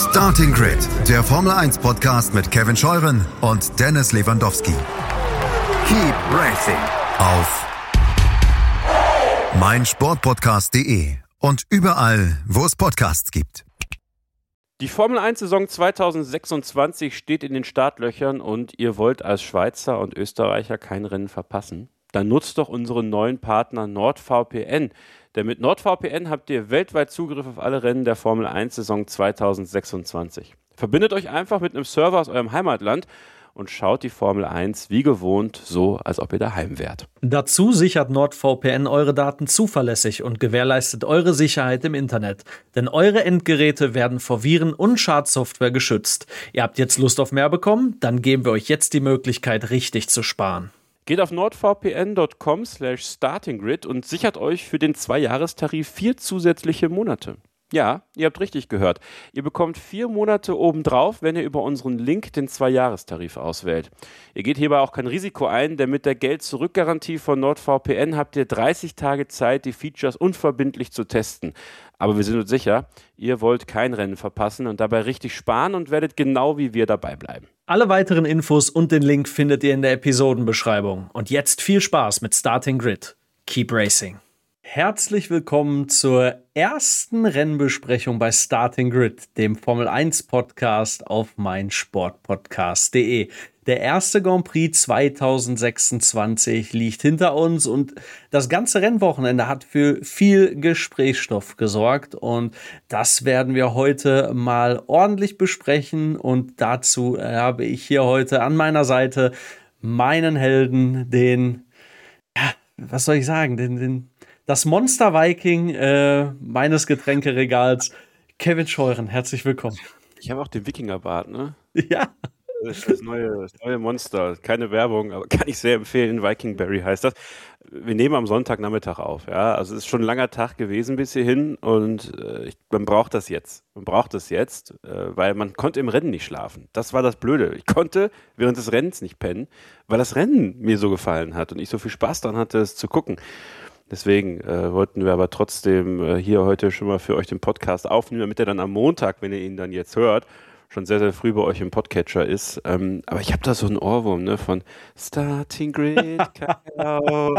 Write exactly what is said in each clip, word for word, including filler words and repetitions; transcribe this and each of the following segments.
Starting Grid, der Formel eins Podcast mit Kevin Scheuren und Dennis Lewandowski. Keep racing auf meinsportpodcast punkt de und überall, wo es Podcasts gibt. Die Formel eins Saison zwanzig sechsundzwanzig steht in den Startlöchern und ihr wollt als Schweizer und Österreicher kein Rennen verpassen? Dann nutzt doch unseren neuen Partner NordVPN. Denn mit NordVPN habt ihr weltweit Zugriff auf alle Rennen der Formel eins Saison zwanzig sechsundzwanzig. Verbindet euch einfach mit einem Server aus eurem Heimatland und schaut die Formel eins wie gewohnt, so als ob ihr daheim wärt. Dazu sichert NordVPN eure Daten zuverlässig und gewährleistet eure Sicherheit im Internet. Denn eure Endgeräte werden vor Viren und Schadsoftware geschützt. Ihr habt jetzt Lust auf mehr bekommen? Dann geben wir euch jetzt die Möglichkeit, richtig zu sparen. Geht auf nordvpn punkt com slash startinggrid und sichert euch für den Zwei-Jahres-Tarif vier zusätzliche Monate. Ja, ihr habt richtig gehört. Ihr bekommt vier Monate obendrauf, wenn ihr über unseren Link den Zwei-Jahres-Tarif auswählt. Ihr geht hierbei auch kein Risiko ein, denn mit der Geld-Zurück-Garantie von NordVPN habt ihr dreißig Tage Zeit, die Features unverbindlich zu testen. Aber wir sind uns sicher, ihr wollt kein Rennen verpassen und dabei richtig sparen und werdet genau wie wir dabei bleiben. Alle weiteren Infos und den Link findet ihr in der Episodenbeschreibung. Und jetzt viel Spaß mit Starting Grid. Keep racing. Herzlich willkommen zur ersten Rennbesprechung bei Starting Grid, dem Formel eins Podcast auf meinsportpodcast punkt de. Der erste Grand Prix zwanzig sechsundzwanzig liegt hinter uns und das ganze Rennwochenende hat für viel Gesprächsstoff gesorgt und das werden wir heute mal ordentlich besprechen und dazu habe ich hier heute an meiner Seite meinen Helden, den, ja, was soll ich sagen, den, den das Monster Viking äh, meines Getränkeregals, Kevin Scheuren. Herzlich willkommen. Ich habe auch den Wikingerbart, ne? Ja. Das ist das neue, das neue Monster. Keine Werbung, aber kann ich sehr empfehlen. Vikingberry heißt das. Wir nehmen am Sonntagnachmittag auf. Ja? Also es ist schon ein langer Tag gewesen bis hierhin und äh, ich, man braucht das jetzt. Man braucht das jetzt, äh, weil man konnte im Rennen nicht schlafen. Das war das Blöde. Ich konnte während des Rennens nicht pennen, weil das Rennen mir so gefallen hat und ich so viel Spaß daran hatte, es zu gucken. Deswegen äh, wollten wir aber trotzdem äh, hier heute schon mal für euch den Podcast aufnehmen, damit er dann am Montag, wenn ihr ihn dann jetzt hört, schon sehr, sehr früh bei euch im Podcatcher ist. Ähm, aber ich habe da so einen Ohrwurm, ne, von Starting Grid, Kakao.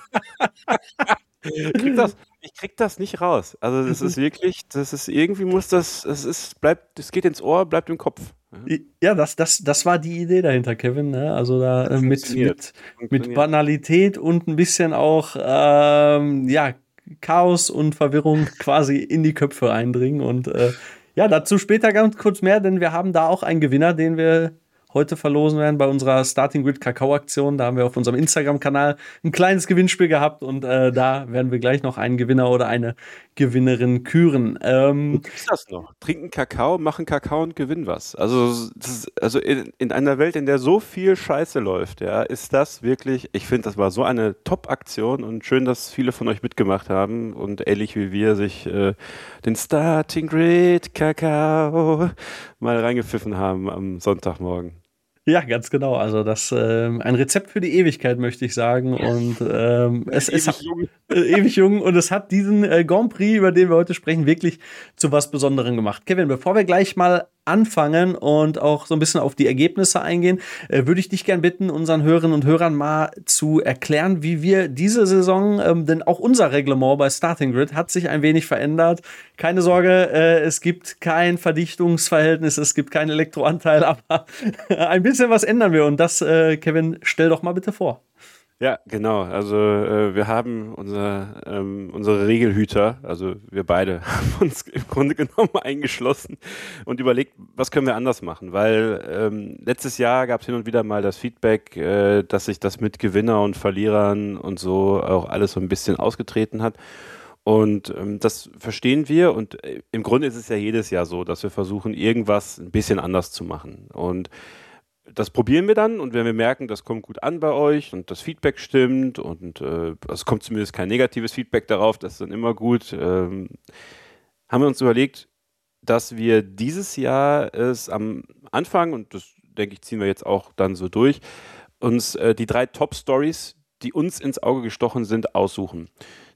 ich, krieg das, ich krieg das nicht raus. Also das ist wirklich, das ist irgendwie muss das, es ist, bleibt, es geht ins Ohr, bleibt im Kopf. Ja, das, das, das war die Idee dahinter, Kevin. Ne? Also da äh, mit, mit, mit Banalität und ein bisschen auch ähm, ja, Chaos und Verwirrung quasi in die Köpfe eindringen. Und äh, ja, dazu später ganz kurz mehr, denn wir haben da auch einen Gewinner, den wir heute verlosen werden bei unserer Starting Grid Kakao-Aktion. Da haben wir auf unserem Instagram-Kanal ein kleines Gewinnspiel gehabt und äh, da werden wir gleich noch einen Gewinner oder eine Gewinnerin küren. Ähm, Wie ist das noch? Trinken Kakao, machen Kakao und gewinnen was. Also, das ist, also in, in einer Welt, in der so viel Scheiße läuft, ja, ist das wirklich, ich finde, das war so eine Top-Aktion und schön, dass viele von euch mitgemacht haben und ähnlich wie wir sich äh, den Starting Grid Kakao mal reingepfiffen haben am Sonntagmorgen. Ja, ganz genau. Also das ähm, ein Rezept für die Ewigkeit, möchte ich sagen. Und ähm, es ist ewig jung. Äh, ewig jung. Und es hat diesen äh, Grand Prix, über den wir heute sprechen, wirklich zu was Besonderem gemacht. Kevin, bevor wir gleich mal anfangen und auch so ein bisschen auf die Ergebnisse eingehen, äh, würde ich dich gern bitten, unseren Hörerinnen und Hörern mal zu erklären, wie wir diese Saison, ähm, denn auch unser Reglement bei Starting Grid hat sich ein wenig verändert. Keine Sorge, äh, es gibt kein Verdichtungsverhältnis, es gibt keinen Elektroanteil, aber ein bisschen was ändern wir und das, äh, Kevin, stell doch mal bitte vor. Ja, genau. Also äh, wir haben unser, ähm, unsere Regelhüter, also wir beide, haben uns im Grunde genommen eingeschlossen und überlegt, was können wir anders machen, weil ähm, letztes Jahr gab es hin und wieder mal das Feedback, äh, dass sich das mit Gewinner und Verlierern und so auch alles so ein bisschen ausgetreten hat. Und ähm, das verstehen wir und äh, im Grunde ist es ja jedes Jahr so, dass wir versuchen, irgendwas ein bisschen anders zu machen. Und das probieren wir dann und wenn wir merken, das kommt gut an bei euch und das Feedback stimmt und äh, es kommt zumindest kein negatives Feedback darauf, das ist dann immer gut, ähm, haben wir uns überlegt, dass wir dieses Jahr es am Anfang, und das denke ich, ziehen wir jetzt auch dann so durch, uns äh, die drei Top-Stories, die uns ins Auge gestochen sind, aussuchen.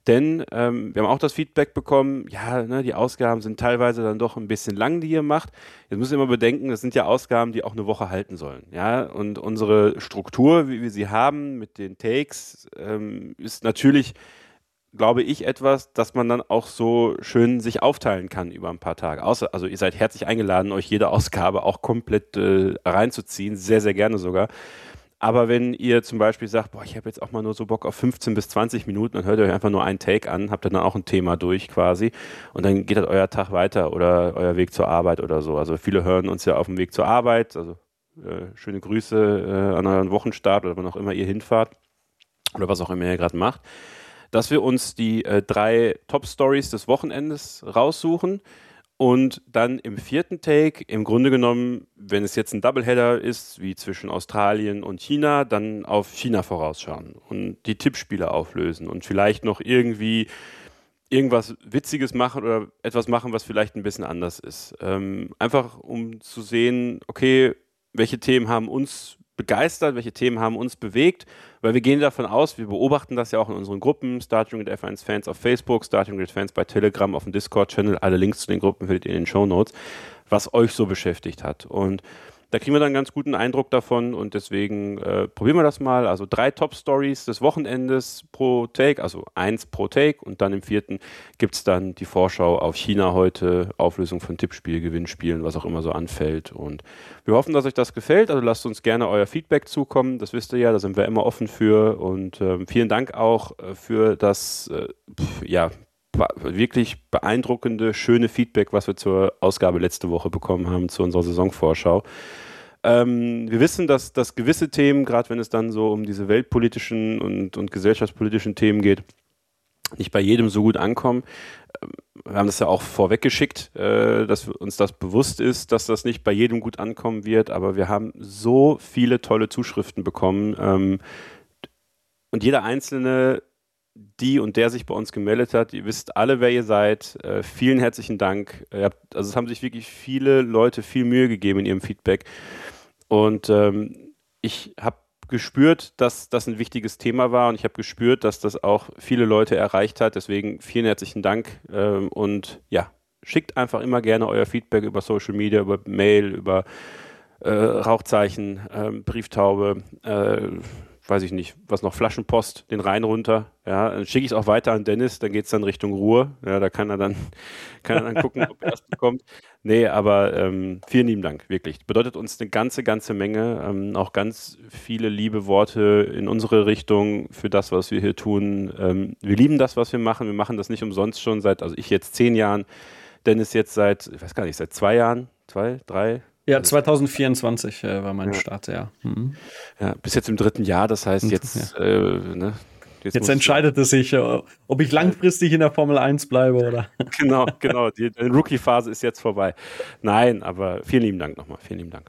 Denn ähm, wir haben auch das Feedback bekommen, ja, ne, die Ausgaben sind teilweise dann doch ein bisschen lang, die ihr macht. Jetzt müsst ihr immer bedenken, das sind ja Ausgaben, die auch eine Woche halten sollen. Ja? Und unsere Struktur, wie wir sie haben mit den Takes, ähm, ist natürlich, glaube ich, etwas, dass man dann auch so schön sich aufteilen kann über ein paar Tage. Außer, also ihr seid herzlich eingeladen, euch jede Ausgabe auch komplett äh, reinzuziehen, sehr, sehr gerne sogar. Aber wenn ihr zum Beispiel sagt, boah, ich habe jetzt auch mal nur so Bock auf fünfzehn bis zwanzig Minuten, dann hört ihr euch einfach nur einen Take an, habt dann auch ein Thema durch quasi und dann geht halt euer Tag weiter oder euer Weg zur Arbeit oder so. Also viele hören uns ja auf dem Weg zur Arbeit, also äh, schöne Grüße äh, an euren Wochenstart oder wann auch immer ihr hinfahrt oder was auch immer ihr gerade macht, dass wir uns die äh, drei Top-Stories des Wochenendes raussuchen und dann im vierten Take, im Grunde genommen, wenn es jetzt ein Doubleheader ist, wie zwischen Australien und China, dann auf China vorausschauen und die Tippspiele auflösen und vielleicht noch irgendwie irgendwas Witziges machen oder etwas machen, was vielleicht ein bisschen anders ist. Ähm, einfach um zu sehen, okay, welche Themen haben uns begeistert, welche Themen haben uns bewegt, weil wir gehen davon aus, wir beobachten das ja auch in unseren Gruppen, Starting Grid F eins Fans auf Facebook, Starting Grid Fans bei Telegram, auf dem Discord-Channel, alle Links zu den Gruppen findet ihr in den Shownotes, was euch so beschäftigt hat. Und da kriegen wir dann einen ganz guten Eindruck davon und deswegen äh, probieren wir das mal. Also drei Top-Stories des Wochenendes pro Take, also eins pro Take und dann im vierten gibt es dann die Vorschau auf China heute, Auflösung von Tippspiel, Gewinnspielen, was auch immer so anfällt. Und wir hoffen, dass euch das gefällt. Also lasst uns gerne euer Feedback zukommen. Das wisst ihr ja, da sind wir immer offen für. Und ähm, vielen Dank auch äh, für das, äh, pf, ja, wirklich beeindruckende, schöne Feedback, was wir zur Ausgabe letzte Woche bekommen haben, zu unserer Saisonvorschau. Ähm, wir wissen, dass, dass gewisse Themen, gerade wenn es dann so um diese weltpolitischen und, und gesellschaftspolitischen Themen geht, nicht bei jedem so gut ankommen. Wir haben das ja auch vorweggeschickt, äh, dass uns das bewusst ist, dass das nicht bei jedem gut ankommen wird, aber wir haben so viele tolle Zuschriften bekommen ähm, und jeder Einzelne, die und der sich bei uns gemeldet hat, ihr wisst alle, wer ihr seid. Äh, vielen herzlichen Dank. Ihr habt, also es haben sich wirklich viele Leute viel Mühe gegeben in ihrem Feedback. Und ähm, ich habe gespürt, dass das ein wichtiges Thema war und ich habe gespürt, dass das auch viele Leute erreicht hat. Deswegen vielen herzlichen Dank. Ähm, und ja, schickt einfach immer gerne euer Feedback über Social Media, über Mail, über äh, Rauchzeichen, äh, Brieftaube, äh, weiß ich nicht, was noch, Flaschenpost, den Rhein runter, ja, dann schicke ich es auch weiter an Dennis, dann geht es dann Richtung Ruhr, ja, da kann er dann, kann er dann gucken, ob er es bekommt. Nee, aber ähm, vielen lieben Dank, wirklich. Bedeutet uns eine ganze, ganze Menge, ähm, auch ganz viele liebe Worte in unsere Richtung für das, was wir hier tun. Ähm, wir lieben das, was wir machen, wir machen das nicht umsonst schon seit, also ich jetzt zehn Jahren, Dennis jetzt seit, ich weiß gar nicht, seit zwei Jahren, zwei, drei, Ja, zwanzig vierundzwanzig äh, war mein ja. Start, ja. Mhm. Ja. Bis jetzt im dritten Jahr, das heißt jetzt, ja. äh, ne, jetzt, jetzt entscheidet es sich, äh, ob ich langfristig in der Formel eins bleibe oder. Genau, genau. Die, die Rookie-Phase ist jetzt vorbei. Nein, aber vielen lieben Dank nochmal. Vielen lieben Dank.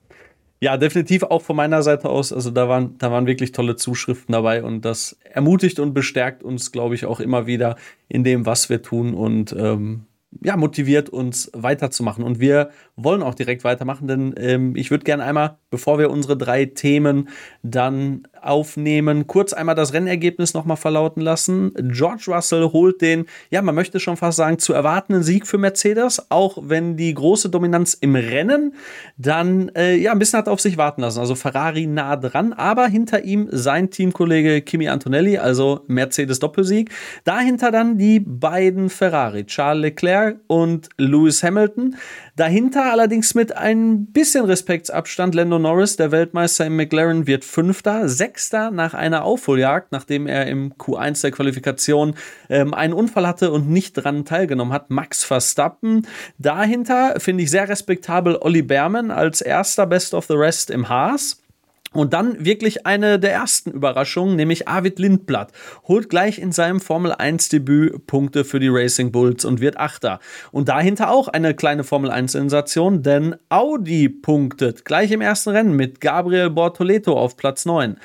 Ja, definitiv auch von meiner Seite aus. Also da waren, da waren wirklich tolle Zuschriften dabei und das ermutigt und bestärkt uns, glaube ich, auch immer wieder in dem, was wir tun und ähm, ja, motiviert uns weiterzumachen. Und wir wollen auch direkt weitermachen, denn ähm, ich würde gerne einmal, bevor wir unsere drei Themen dann aufnehmen, kurz einmal das Rennergebnis nochmal verlauten lassen. George Russell holt den, ja, man möchte schon fast sagen, zu erwartenden Sieg für Mercedes, auch wenn die große Dominanz im Rennen dann äh, ja ein bisschen hat auf sich warten lassen. Also Ferrari nah dran, aber hinter ihm sein Teamkollege Kimi Antonelli, also Mercedes-Doppelsieg. Dahinter dann die beiden Ferrari, Charles Leclerc und Lewis Hamilton. Dahinter allerdings mit ein bisschen Respektsabstand Lando Norris, der Weltmeister im McLaren, wird Fünfter, Sechster nach einer Aufholjagd, nachdem er im Q eins der Qualifikation ähm, einen Unfall hatte und nicht dran teilgenommen hat, Max Verstappen. Dahinter finde ich sehr respektabel Olli Behrmann als erster Best of the Rest im Haas. Und dann wirklich eine der ersten Überraschungen, nämlich Arvid Lindblad, holt gleich in seinem Formel eins Debüt Punkte für die Racing Bulls und wird Achter. Und dahinter auch eine kleine Formel eins Sensation, denn Audi punktet gleich im ersten Rennen mit Gabriel Bortoleto auf Platz neun.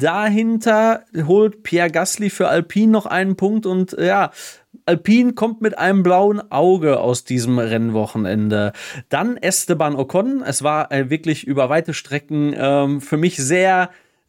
Dahinter holt Pierre Gasly für Alpine noch einen Punkt und ja, Alpine kommt mit einem blauen Auge aus diesem Rennwochenende. Dann Esteban Ocon. Es war äh, wirklich über weite Strecken ähm, für mich sehr,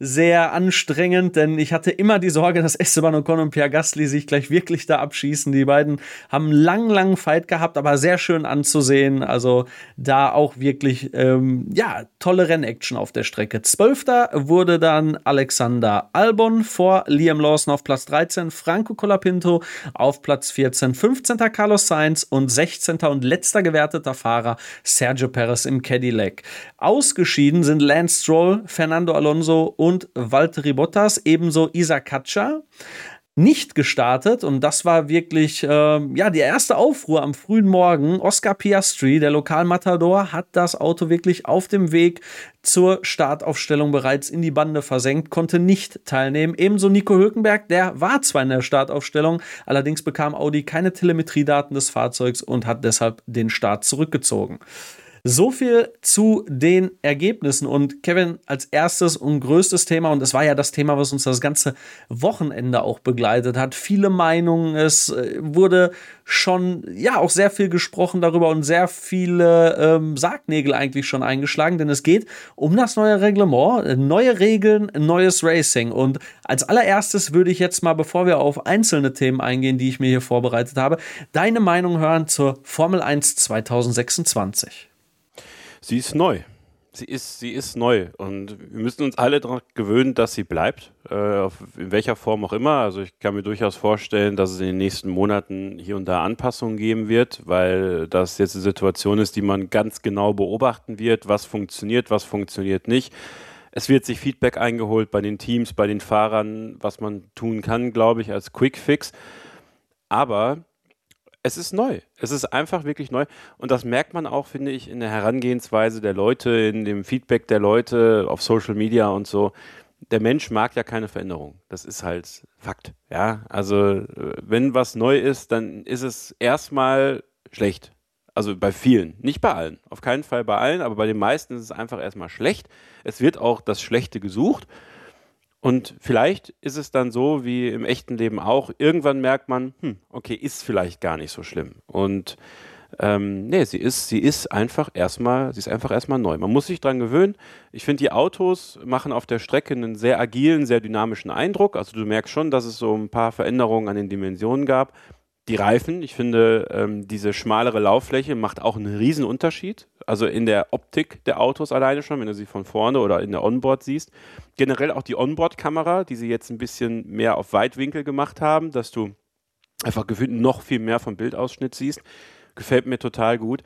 sehr anstrengend, denn ich hatte immer die Sorge, dass Esteban Ocon und Pierre Gasly sich gleich wirklich da abschießen. Die beiden haben einen langen, langen Fight gehabt, aber sehr schön anzusehen. Also da auch wirklich, ähm, ja, tolle Rennaction auf der Strecke. Zwölfter wurde dann Alexander Albon vor Liam Lawson auf Platz dreizehn, Franco Colapinto auf Platz vierzehn, fünfzehnter Carlos Sainz und sechzehnter und letzter gewerteter Fahrer Sergio Perez im Cadillac. Ausgeschieden sind Lance Stroll, Fernando Alonso und Valtteri Bottas, ebenso Isa Katja. Nicht gestartet, und das war wirklich äh, ja, die erste Aufruhr am frühen Morgen. Oscar Piastri, der Lokalmatador, hat das Auto wirklich auf dem Weg zur Startaufstellung bereits in die Bande versenkt, konnte nicht teilnehmen. Ebenso Nico Hülkenberg, der war zwar in der Startaufstellung, allerdings bekam Audi keine Telemetriedaten des Fahrzeugs und hat deshalb den Start zurückgezogen. So viel zu den Ergebnissen. Und Kevin, als erstes und größtes Thema, und es war ja das Thema, was uns das ganze Wochenende auch begleitet hat, viele Meinungen, es wurde schon, ja, auch sehr viel gesprochen darüber und sehr viele ähm, Sargnägel eigentlich schon eingeschlagen, denn es geht um das neue Reglement, neue Regeln, neues Racing. Und als allererstes würde ich jetzt mal, bevor wir auf einzelne Themen eingehen, die ich mir hier vorbereitet habe, deine Meinung hören zur Formel eins zwanzig sechsundzwanzig. Sie ist neu. Sie ist, sie ist neu. Und wir müssen uns alle daran gewöhnen, dass sie bleibt. Äh, auf, in welcher Form auch immer. Also ich kann mir durchaus vorstellen, dass es in den nächsten Monaten hier und da Anpassungen geben wird, weil das jetzt eine Situation ist, die man ganz genau beobachten wird. Was funktioniert, was funktioniert nicht. Es wird sich Feedback eingeholt bei den Teams, bei den Fahrern, was man tun kann, glaube ich, als Quick-Fix. Aber es ist neu. Es ist einfach wirklich neu. Und das merkt man auch, finde ich, in der Herangehensweise der Leute, in dem Feedback der Leute auf Social Media und so. Der Mensch mag ja keine Veränderung. Das ist halt Fakt. Ja, also wenn was neu ist, dann ist es erstmal schlecht. Also bei vielen, nicht bei allen. Auf keinen Fall bei allen, aber bei den meisten ist es einfach erstmal schlecht. Es wird auch das Schlechte gesucht. Und vielleicht ist es dann so, wie im echten Leben auch, irgendwann merkt man, hm, okay, ist vielleicht gar nicht so schlimm. Und ähm, nee, sie ist, sie ist einfach erstmal, sie ist einfach erstmal neu. Man muss sich dran gewöhnen. Ich finde, die Autos machen auf der Strecke einen sehr agilen, sehr dynamischen Eindruck. Also du merkst schon, dass es so ein paar Veränderungen an den Dimensionen gab. Die Reifen, ich finde, ähm, diese schmalere Lauffläche macht auch einen riesen Unterschied. Also in der Optik der Autos alleine schon, wenn du sie von vorne oder in der Onboard siehst. Generell auch die Onboard-Kamera, die sie jetzt ein bisschen mehr auf Weitwinkel gemacht haben, dass du einfach gefühlt noch viel mehr vom Bildausschnitt siehst. Gefällt mir total gut.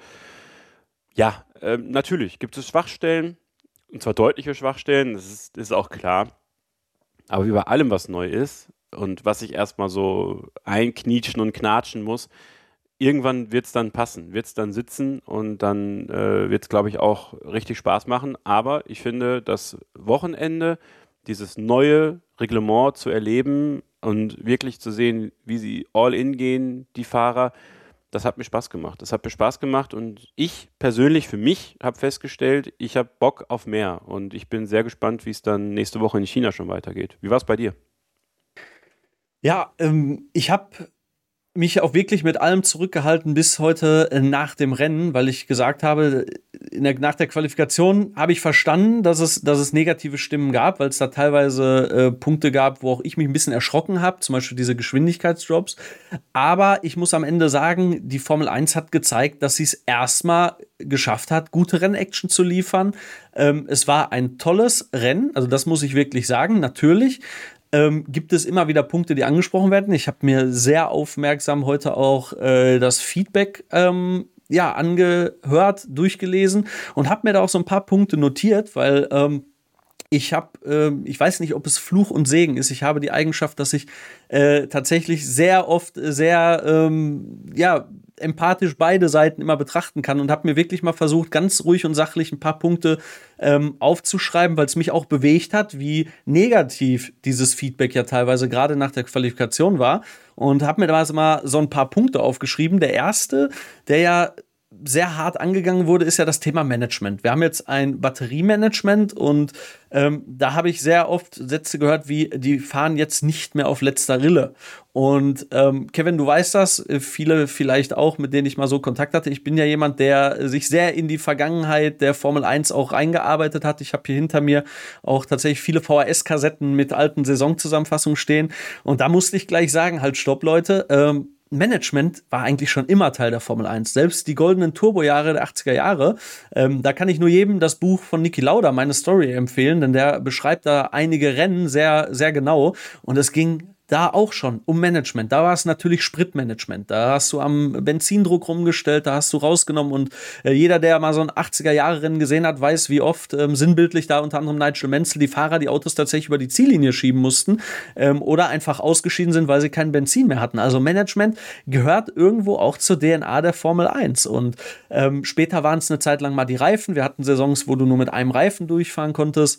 Ja, ähm, natürlich gibt es Schwachstellen, und zwar deutliche Schwachstellen, das ist, ist auch klar. Aber wie bei allem, was neu ist, und was ich erstmal so einknietschen und knatschen muss, irgendwann wird es dann passen, wird es dann sitzen und dann äh, wird es, glaube ich, auch richtig Spaß machen. Aber ich finde, das Wochenende, dieses neue Reglement zu erleben und wirklich zu sehen, wie sie all in gehen, die Fahrer, das hat mir Spaß gemacht. Das hat mir Spaß gemacht und ich persönlich für mich habe festgestellt, ich habe Bock auf mehr und ich bin sehr gespannt, wie es dann nächste Woche in China schon weitergeht. Wie war es bei dir? Ja, ähm, ich habe mich auch wirklich mit allem zurückgehalten bis heute äh, nach dem Rennen, weil ich gesagt habe, in der, nach der Qualifikation habe ich verstanden, dass es, dass es negative Stimmen gab, weil es da teilweise äh, Punkte gab, wo auch ich mich ein bisschen erschrocken habe, zum Beispiel diese Geschwindigkeitsdrops. Aber ich muss am Ende sagen, die Formel eins hat gezeigt, dass sie es erstmal geschafft hat, gute Rennaction zu liefern. Ähm, es war ein tolles Rennen, also das muss ich wirklich sagen, natürlich. Ähm, gibt es immer wieder Punkte, die angesprochen werden. Ich habe mir sehr aufmerksam heute auch äh, das Feedback ähm, ja, angehört, durchgelesen und habe mir da auch so ein paar Punkte notiert, weil ähm, ich habe, äh, ich weiß nicht, ob es Fluch und Segen ist. Ich habe die Eigenschaft, dass ich äh, tatsächlich sehr oft sehr, ähm, ja, empathisch beide Seiten immer betrachten kann und habe mir wirklich mal versucht, ganz ruhig und sachlich ein paar Punkte ähm, aufzuschreiben, weil es mich auch bewegt hat, wie negativ dieses Feedback ja teilweise gerade nach der Qualifikation war und habe mir da mal so ein paar Punkte aufgeschrieben. Der erste, der ja sehr hart angegangen wurde, ist ja das Thema Management. Wir haben jetzt ein Batteriemanagement und ähm, da habe ich sehr oft Sätze gehört wie, die fahren jetzt nicht mehr auf letzter Rille. Und ähm, Kevin, du weißt das, viele vielleicht auch, mit denen ich mal so Kontakt hatte. Ich bin ja jemand, der sich sehr in die Vergangenheit der Formel eins auch reingearbeitet hat. Ich habe hier hinter mir auch tatsächlich viele V H S-Kassetten mit alten Saisonzusammenfassungen stehen. Und da musste ich gleich sagen, halt stopp, Leute, ähm, Management war eigentlich schon immer Teil der Formel eins. Selbst die goldenen Turbojahre der achtziger Jahre, ähm, da kann ich nur jedem das Buch von Niki Lauda, Meine Story, empfehlen, denn der beschreibt da einige Rennen sehr, sehr genau. Und es ging da auch schon um Management. Da war es natürlich Spritmanagement. Da hast du am Benzindruck rumgestellt, da hast du rausgenommen und äh, jeder, der mal so ein achtziger-Jahre-Rennen gesehen hat, weiß, wie oft ähm, sinnbildlich da unter anderem Nigel Mansell die Fahrer die Autos tatsächlich über die Ziellinie schieben mussten ähm, oder einfach ausgeschieden sind, weil sie kein Benzin mehr hatten. Also Management gehört irgendwo auch zur D N A der Formel eins und ähm, später waren es eine Zeit lang mal die Reifen. Wir hatten Saisons, wo du nur mit einem Reifen durchfahren konntest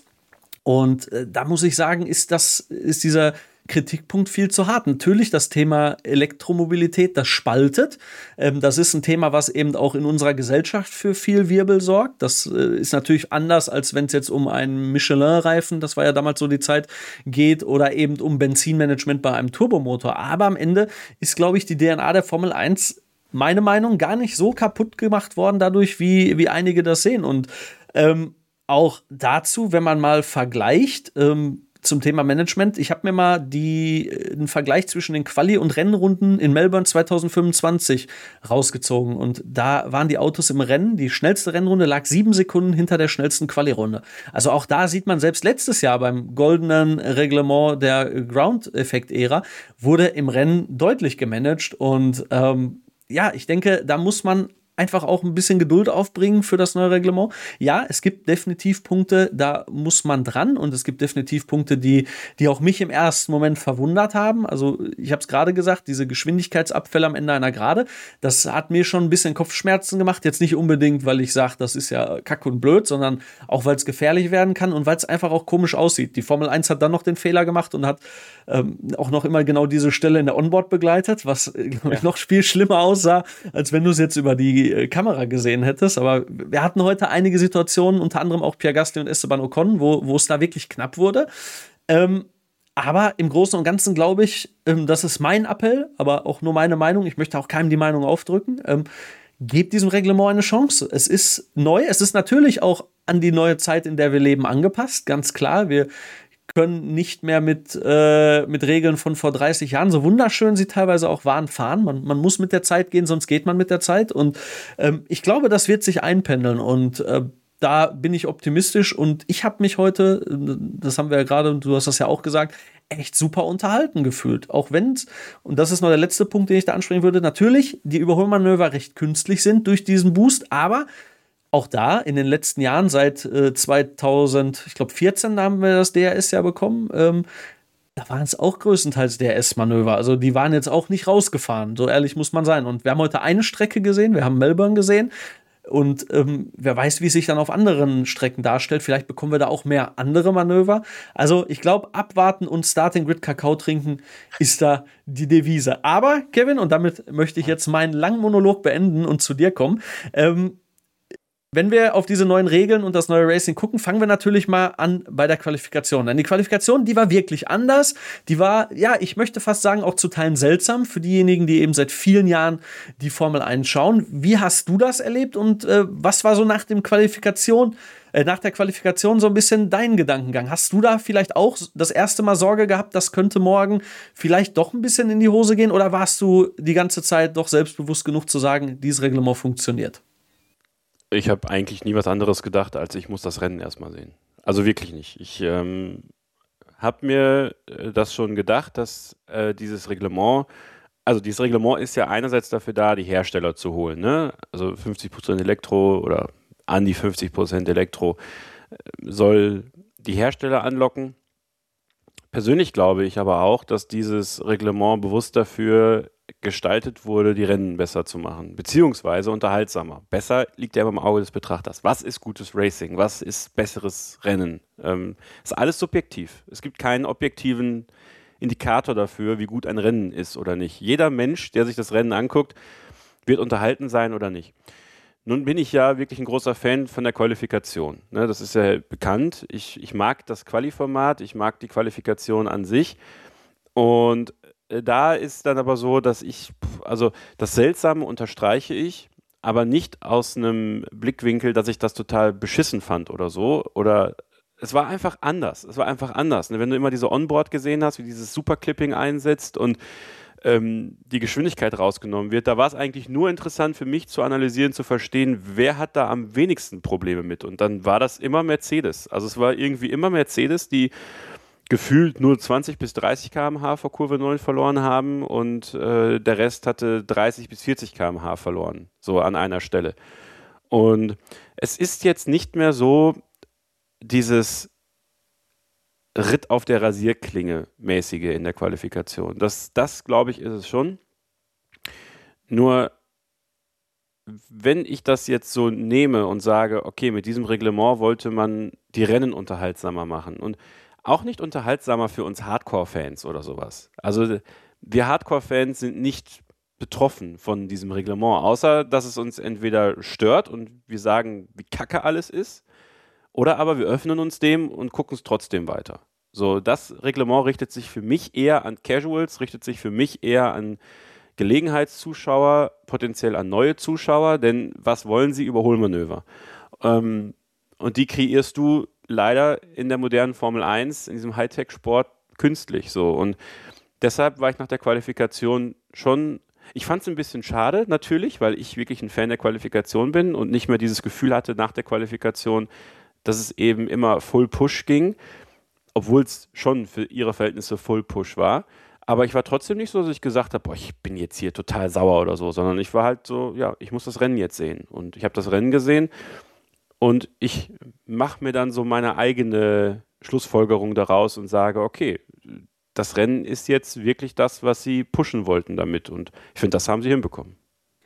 und äh, da muss ich sagen, ist das, ist dieser Kritikpunkt viel zu hart. Natürlich das Thema Elektromobilität, das spaltet. Ähm, das ist ein Thema, was eben auch in unserer Gesellschaft für viel Wirbel sorgt. Das äh, ist natürlich anders, als wenn es jetzt um einen Michelin-Reifen, das war ja damals so die Zeit, geht oder eben um Benzinmanagement bei einem Turbomotor. Aber am Ende ist, glaube ich, die D N A der Formel eins, meine Meinung, gar nicht so kaputt gemacht worden dadurch, wie, wie einige das sehen. Und ähm, auch dazu, wenn man mal vergleicht, ähm, zum Thema Management. Ich habe mir mal die, einen Vergleich zwischen den Quali- und Rennrunden in Melbourne zwanzig fünfundzwanzig rausgezogen. Und da waren die Autos im Rennen, die schnellste Rennrunde lag sieben Sekunden hinter der schnellsten Quali-Runde. Also auch da sieht man, selbst letztes Jahr beim goldenen Reglement der Ground-Effekt-Ära wurde im Rennen deutlich gemanagt. Und ähm, ja, ich denke, da muss man einfach auch ein bisschen Geduld aufbringen für das neue Reglement. Ja, es gibt definitiv Punkte, da muss man dran und es gibt definitiv Punkte, die, die auch mich im ersten Moment verwundert haben. Also ich habe es gerade gesagt, diese Geschwindigkeitsabfälle am Ende einer Gerade, das hat mir schon ein bisschen Kopfschmerzen gemacht. Jetzt nicht unbedingt, weil ich sage, das ist ja kack und blöd, sondern auch, weil es gefährlich werden kann und weil es einfach auch komisch aussieht. Die Formel eins hat dann noch den Fehler gemacht und hat ähm, auch noch immer genau diese Stelle in der Onboard begleitet, was äh, glaub ich, ja. noch viel schlimmer aussah, als wenn du es jetzt über die Kamera gesehen hättest, aber wir hatten heute einige Situationen, unter anderem auch Pierre Gasly und Esteban Ocon, wo, wo es da wirklich knapp wurde. Ähm, aber im Großen und Ganzen glaube ich, ähm, das ist mein Appell, aber auch nur meine Meinung, ich möchte auch keinem die Meinung aufdrücken, ähm, gebt diesem Reglement eine Chance. Es ist neu, es ist natürlich auch an die neue Zeit, in der wir leben, angepasst, ganz klar. Wir können nicht mehr mit, äh, mit Regeln von vor dreißig Jahren, so wunderschön sie teilweise auch waren, fahren. Man, man muss mit der Zeit gehen, sonst geht man mit der Zeit. Und ähm, ich glaube, das wird sich einpendeln. Und äh, da bin ich optimistisch. Und ich habe mich heute, das haben wir ja gerade, und du hast das ja auch gesagt, echt super unterhalten gefühlt. Auch wenn es, und das ist noch der letzte Punkt, den ich da ansprechen würde, natürlich die Überholmanöver recht künstlich sind durch diesen Boost, aber auch da in den letzten Jahren, seit äh, zweitausendvierzehn haben wir das D R S ja bekommen, ähm, da waren es auch größtenteils D R S-Manöver. Also die waren jetzt auch nicht rausgefahren, so ehrlich muss man sein. Und wir haben heute eine Strecke gesehen, wir haben Melbourne gesehen und ähm, wer weiß, wie es sich dann auf anderen Strecken darstellt. Vielleicht bekommen wir da auch mehr andere Manöver. Also ich glaube, abwarten und Starting Grid Kakao trinken ist da die Devise. Aber Kevin, und damit möchte ich jetzt meinen langen Monolog beenden und zu dir kommen, ähm, wenn wir auf diese neuen Regeln und das neue Racing gucken, fangen wir natürlich mal an bei der Qualifikation. Denn die Qualifikation, die war wirklich anders. Die war, ja, ich möchte fast sagen, auch zu Teilen seltsam für diejenigen, die eben seit vielen Jahren die Formel eins schauen. Wie hast du das erlebt und äh, was war so nach dem Qualifikation, äh, nach der Qualifikation so ein bisschen dein Gedankengang? Hast du da vielleicht auch das erste Mal Sorge gehabt, das könnte morgen vielleicht doch ein bisschen in die Hose gehen? Oder warst du die ganze Zeit doch selbstbewusst genug zu sagen, dieses Reglement funktioniert? Ich habe eigentlich nie was anderes gedacht, als ich muss das Rennen erstmal sehen. Also wirklich nicht. Ich ähm, habe mir äh, das schon gedacht, dass äh, dieses Reglement, also dieses Reglement ist ja einerseits dafür da, die Hersteller zu holen, ne? Also fünfzig Prozent Elektro oder an die fünfzig Prozent Elektro äh, soll die Hersteller anlocken. Persönlich glaube ich aber auch, dass dieses Reglement bewusst dafür gestaltet wurde, die Rennen besser zu machen, beziehungsweise unterhaltsamer. Besser liegt ja immer im Auge des Betrachters. Was ist gutes Racing? Was ist besseres Rennen? Ähm, ist alles subjektiv. Es gibt keinen objektiven Indikator dafür, wie gut ein Rennen ist oder nicht. Jeder Mensch, der sich das Rennen anguckt, wird unterhalten sein oder nicht. Nun bin ich ja wirklich ein großer Fan von der Qualifikation. Ne, das ist ja bekannt. Ich, ich mag das Quali-Format, ich mag die Qualifikation an sich. Und äh, da ist dann aber so, dass ich, also das Seltsame unterstreiche ich, aber nicht aus einem Blickwinkel, dass ich das total beschissen fand oder so. Oder es war einfach anders. Es war einfach anders. Ne, wenn du immer diese Onboard gesehen hast, wie dieses Superclipping einsetzt und ähm, die Geschwindigkeit rausgenommen wird, da war es eigentlich nur interessant für mich zu analysieren, zu verstehen, wer hat da am wenigsten Probleme mit. Und dann war das immer Mercedes. Also es war irgendwie immer Mercedes, die gefühlt nur zwanzig bis dreißig Kilometer pro Stunde vor Kurve neun verloren haben und äh, der Rest hatte dreißig bis vierzig Kilometer pro Stunde verloren, so an einer Stelle. Und es ist jetzt nicht mehr so dieses Ritt auf der Rasierklinge mäßige in der Qualifikation. Das, das glaube ich, ist es schon. Nur, wenn ich das jetzt so nehme und sage, okay, mit diesem Reglement wollte man die Rennen unterhaltsamer machen und auch nicht unterhaltsamer für uns Hardcore-Fans oder sowas. Also wir Hardcore-Fans sind nicht betroffen von diesem Reglement, außer dass es uns entweder stört und wir sagen, wie kacke alles ist, oder aber wir öffnen uns dem und gucken es trotzdem weiter. So, das Reglement richtet sich für mich eher an Casuals, richtet sich für mich eher an Gelegenheitszuschauer, potenziell an neue Zuschauer, denn was wollen sie? Überholmanöver. Ähm, und die kreierst du leider in der modernen Formel eins, in diesem Hightech-Sport, künstlich so. Und deshalb war ich nach der Qualifikation schon, ich fand es ein bisschen schade, natürlich, weil ich wirklich ein Fan der Qualifikation bin und nicht mehr dieses Gefühl hatte nach der Qualifikation, dass es eben immer Full Push ging, obwohl es schon für ihre Verhältnisse Full Push war. Aber ich war trotzdem nicht so, dass ich gesagt habe, boah, ich bin jetzt hier total sauer oder so, sondern ich war halt so, ja, ich muss das Rennen jetzt sehen. Und ich habe das Rennen gesehen und ich mache mir dann so meine eigene Schlussfolgerung daraus und sage, okay, das Rennen ist jetzt wirklich das, was sie pushen wollten damit. Und ich finde, das haben sie hinbekommen.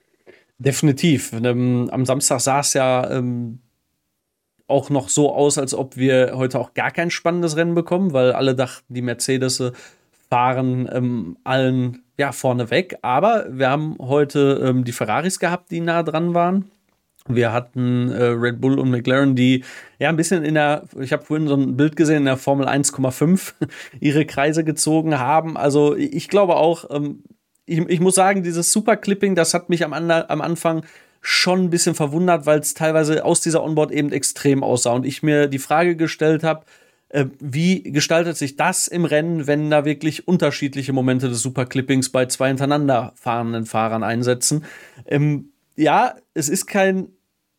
Definitiv. Ähm, am Samstag sah es ja ähm auch noch so aus, als ob wir heute auch gar kein spannendes Rennen bekommen, weil alle dachten, die Mercedes fahren ähm, allen ja, vorne weg. Aber wir haben heute ähm, die Ferraris gehabt, die nah dran waren. Wir hatten äh, Red Bull und McLaren, die ja ein bisschen in der, ich habe vorhin so ein Bild gesehen, in der Formel eins Komma fünf ihre Kreise gezogen haben. Also ich glaube auch, ähm, ich, ich muss sagen, dieses Superclipping, das hat mich am, am Anfang schon ein bisschen verwundert, weil es teilweise aus dieser Onboard eben extrem aussah und ich mir die Frage gestellt habe, äh, wie gestaltet sich das im Rennen, wenn da wirklich unterschiedliche Momente des Superclippings bei zwei hintereinander fahrenden Fahrern einsetzen. Ähm, ja, es ist kein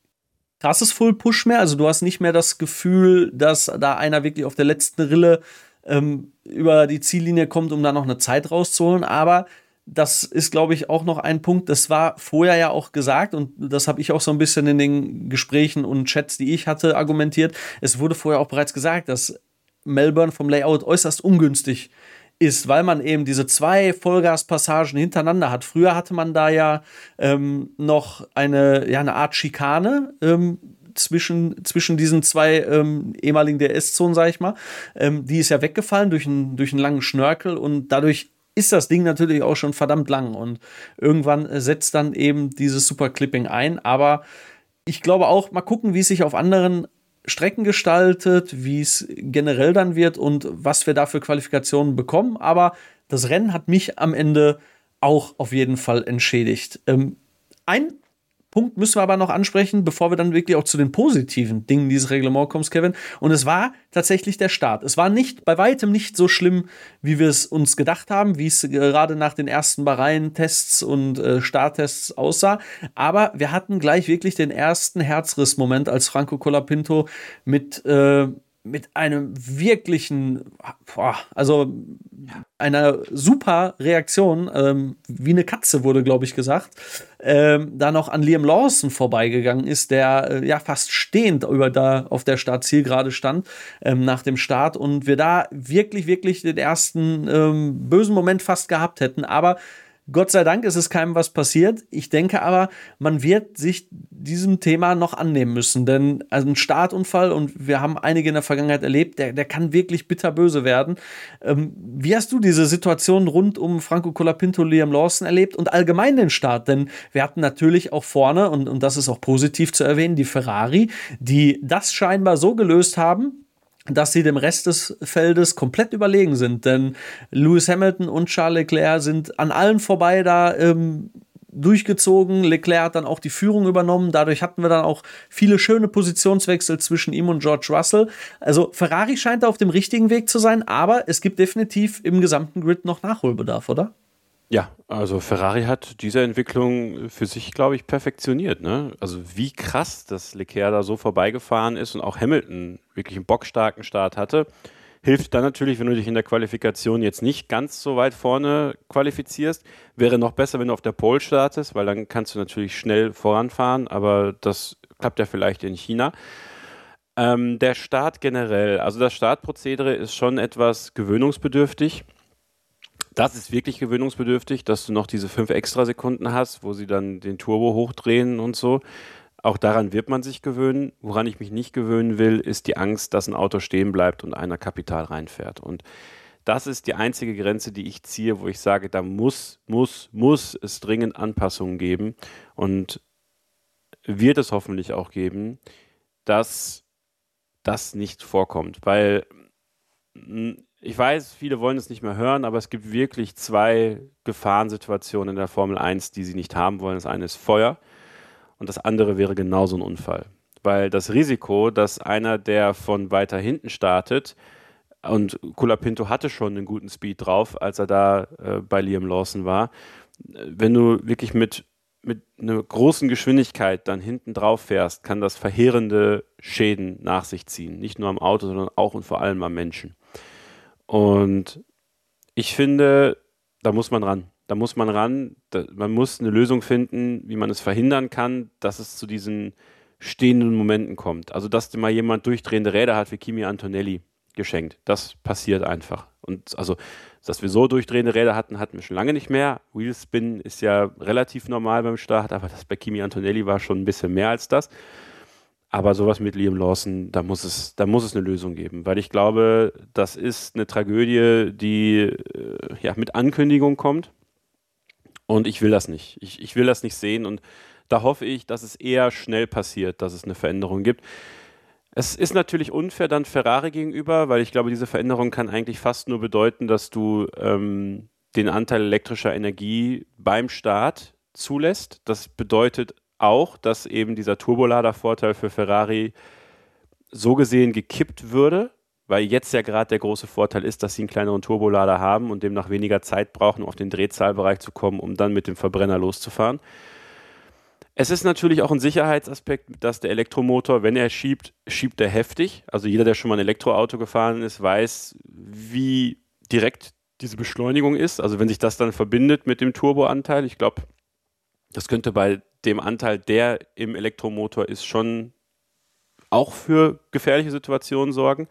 krasses Full-Push mehr, also du hast nicht mehr das Gefühl, dass da einer wirklich auf der letzten Rille ähm, über die Ziellinie kommt, um da noch eine Zeit rauszuholen, aber das ist, glaube ich, auch noch ein Punkt, das war vorher ja auch gesagt und das habe ich auch so ein bisschen in den Gesprächen und Chats, die ich hatte, argumentiert. Es wurde vorher auch bereits gesagt, dass Melbourne vom Layout äußerst ungünstig ist, weil man eben diese zwei Vollgaspassagen hintereinander hat. Früher hatte man da ja ähm, noch eine, ja, eine Art Schikane ähm, zwischen, zwischen diesen zwei ähm, ehemaligen D R S-Zonen, sag ich mal. Ähm, die ist ja weggefallen durch, ein, durch einen langen Schnörkel und dadurch ist das Ding natürlich auch schon verdammt lang und irgendwann setzt dann eben dieses Superclipping ein, aber ich glaube auch, mal gucken, wie es sich auf anderen Strecken gestaltet, wie es generell dann wird und was wir da für Qualifikationen bekommen, aber das Rennen hat mich am Ende auch auf jeden Fall entschädigt. Ähm, ein Punkt müssen wir aber noch ansprechen, bevor wir dann wirklich auch zu den positiven Dingen dieses Reglement kommen, Kevin. Und es war tatsächlich der Start. Es war nicht, bei weitem nicht so schlimm, wie wir es uns gedacht haben, wie es gerade nach den ersten Bahrain-Tests und äh, Starttests aussah. Aber wir hatten gleich wirklich den ersten Herzrissmoment, als Franco Colapinto mit äh, mit einem wirklichen, boah, also einer super Reaktion, ähm, wie eine Katze wurde, glaube ich, gesagt, ähm, da noch an Liam Lawson vorbeigegangen ist, der äh, ja fast stehend über da auf der Startzielgerade stand ähm, nach dem Start und wir da wirklich, wirklich den ersten ähm, bösen Moment fast gehabt hätten, aber Gott sei Dank ist es keinem was passiert. Ich denke aber, man wird sich diesem Thema noch annehmen müssen, denn also ein Startunfall, und wir haben einige in der Vergangenheit erlebt, der, der kann wirklich bitterböse werden. Ähm, wie hast du diese Situation rund um Franco Colapinto, Liam Lawson erlebt und allgemein den Start? Denn wir hatten natürlich auch vorne, und, und das ist auch positiv zu erwähnen, die Ferrari, die das scheinbar so gelöst haben, dass sie dem Rest des Feldes komplett überlegen sind. Denn Lewis Hamilton und Charles Leclerc sind an allen vorbei da ähm, durchgezogen. Leclerc hat dann auch die Führung übernommen. Dadurch hatten wir dann auch viele schöne Positionswechsel zwischen ihm und George Russell. Also Ferrari scheint da auf dem richtigen Weg zu sein, aber es gibt definitiv im gesamten Grid noch Nachholbedarf, oder? Ja, also Ferrari hat diese Entwicklung für sich, glaube ich, perfektioniert. Ne? Also wie krass, dass Leclerc da so vorbeigefahren ist und auch Hamilton wirklich einen bockstarken Start hatte, hilft dann natürlich, wenn du dich in der Qualifikation jetzt nicht ganz so weit vorne qualifizierst. Wäre noch besser, wenn du auf der Pole startest, weil dann kannst du natürlich schnell voranfahren, aber das klappt ja vielleicht in China. Ähm, der Start generell, also das Startprozedere ist schon etwas gewöhnungsbedürftig. Das ist wirklich gewöhnungsbedürftig, dass du noch diese fünf Extrasekunden hast, wo sie dann den Turbo hochdrehen und so. Auch daran wird man sich gewöhnen. Woran ich mich nicht gewöhnen will, ist die Angst, dass ein Auto stehen bleibt und einer Kapital reinfährt. Und das ist die einzige Grenze, die ich ziehe, wo ich sage, da muss, muss, muss es dringend Anpassungen geben und wird es hoffentlich auch geben, dass das nicht vorkommt. Weil ich weiß, viele wollen es nicht mehr hören, aber es gibt wirklich zwei Gefahrensituationen in der Formel eins, die sie nicht haben wollen. Das eine ist Feuer und das andere wäre genauso ein Unfall. Weil das Risiko, dass einer, der von weiter hinten startet, und Colapinto hatte schon einen guten Speed drauf, als er da äh, bei Liam Lawson war, wenn du wirklich mit, mit einer großen Geschwindigkeit dann hinten drauf fährst, kann das verheerende Schäden nach sich ziehen. Nicht nur am Auto, sondern auch und vor allem am Menschen. Und ich finde, da muss man ran. Da muss man ran. Da, man muss eine Lösung finden, wie man es verhindern kann, dass es zu diesen stehenden Momenten kommt. Also, dass mal jemand durchdrehende Räder hat wie Kimi Antonelli geschenkt. Das passiert einfach. Und also, dass wir so durchdrehende Räder hatten, hatten wir schon lange nicht mehr. Wheelspin ist ja relativ normal beim Start, aber das bei Kimi Antonelli war schon ein bisschen mehr als das. Aber sowas mit Liam Lawson, da muss es, da muss es eine Lösung geben, weil ich glaube, das ist eine Tragödie, die äh, ja, mit Ankündigung kommt und ich will das nicht. Ich, ich will das nicht sehen und da hoffe ich, dass es eher schnell passiert, dass es eine Veränderung gibt. Es ist natürlich unfair dann Ferrari gegenüber, weil ich glaube, diese Veränderung kann eigentlich fast nur bedeuten, dass du ähm, den Anteil elektrischer Energie beim Start zulässt. Das bedeutet auch, dass eben dieser Turbolader-Vorteil für Ferrari so gesehen gekippt würde, weil jetzt ja gerade der große Vorteil ist, dass sie einen kleineren Turbolader haben und demnach weniger Zeit brauchen, um auf den Drehzahlbereich zu kommen, um dann mit dem Verbrenner loszufahren. Es ist natürlich auch ein Sicherheitsaspekt, dass der Elektromotor, wenn er schiebt, schiebt er heftig. Also jeder, der schon mal ein Elektroauto gefahren ist, weiß, wie direkt diese Beschleunigung ist. Also wenn sich das dann verbindet mit dem Turboanteil, ich glaube, das könnte bei dem Anteil, der im Elektromotor ist, schon auch für gefährliche Situationen sorgen.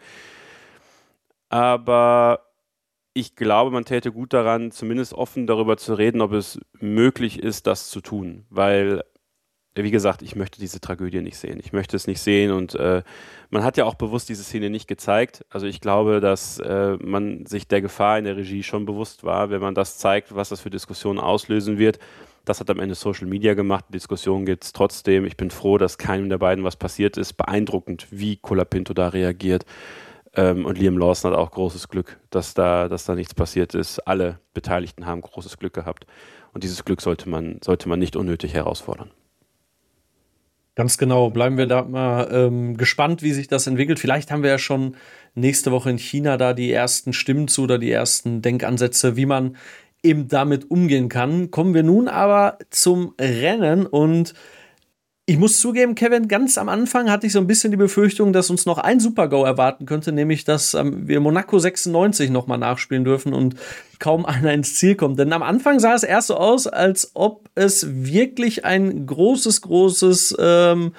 Aber ich glaube, man täte gut daran, zumindest offen darüber zu reden, ob es möglich ist, das zu tun. Weil, wie gesagt, ich möchte diese Tragödie nicht sehen. Ich möchte es nicht sehen und äh, man hat ja auch bewusst diese Szene nicht gezeigt. Also ich glaube, dass äh, man sich der Gefahr in der Regie schon bewusst war, wenn man das zeigt, was das für Diskussionen auslösen wird. Das hat am Ende Social Media gemacht. Die Diskussion gibt es trotzdem. Ich bin froh, dass keinem der beiden was passiert ist. Beeindruckend, wie Colapinto da reagiert. Ähm, und Liam Lawson hat auch großes Glück, dass da, dass da nichts passiert ist. Alle Beteiligten haben großes Glück gehabt. Und dieses Glück sollte man, sollte man nicht unnötig herausfordern. Ganz genau. Bleiben wir da mal ähm, gespannt, wie sich das entwickelt. Vielleicht haben wir ja schon nächste Woche in China da die ersten Stimmen zu oder die ersten Denkansätze, wie man eben damit umgehen kann. Kommen wir nun aber zum Rennen und ich muss zugeben, Kevin, ganz am Anfang hatte ich so ein bisschen die Befürchtung, dass uns noch ein Super-GO erwarten könnte, nämlich, dass ähm, wir Monaco sechsundneunzig nochmal nachspielen dürfen und kaum einer ins Ziel kommt. Denn am Anfang sah es erst so aus, als ob es wirklich ein großes, großes ähm,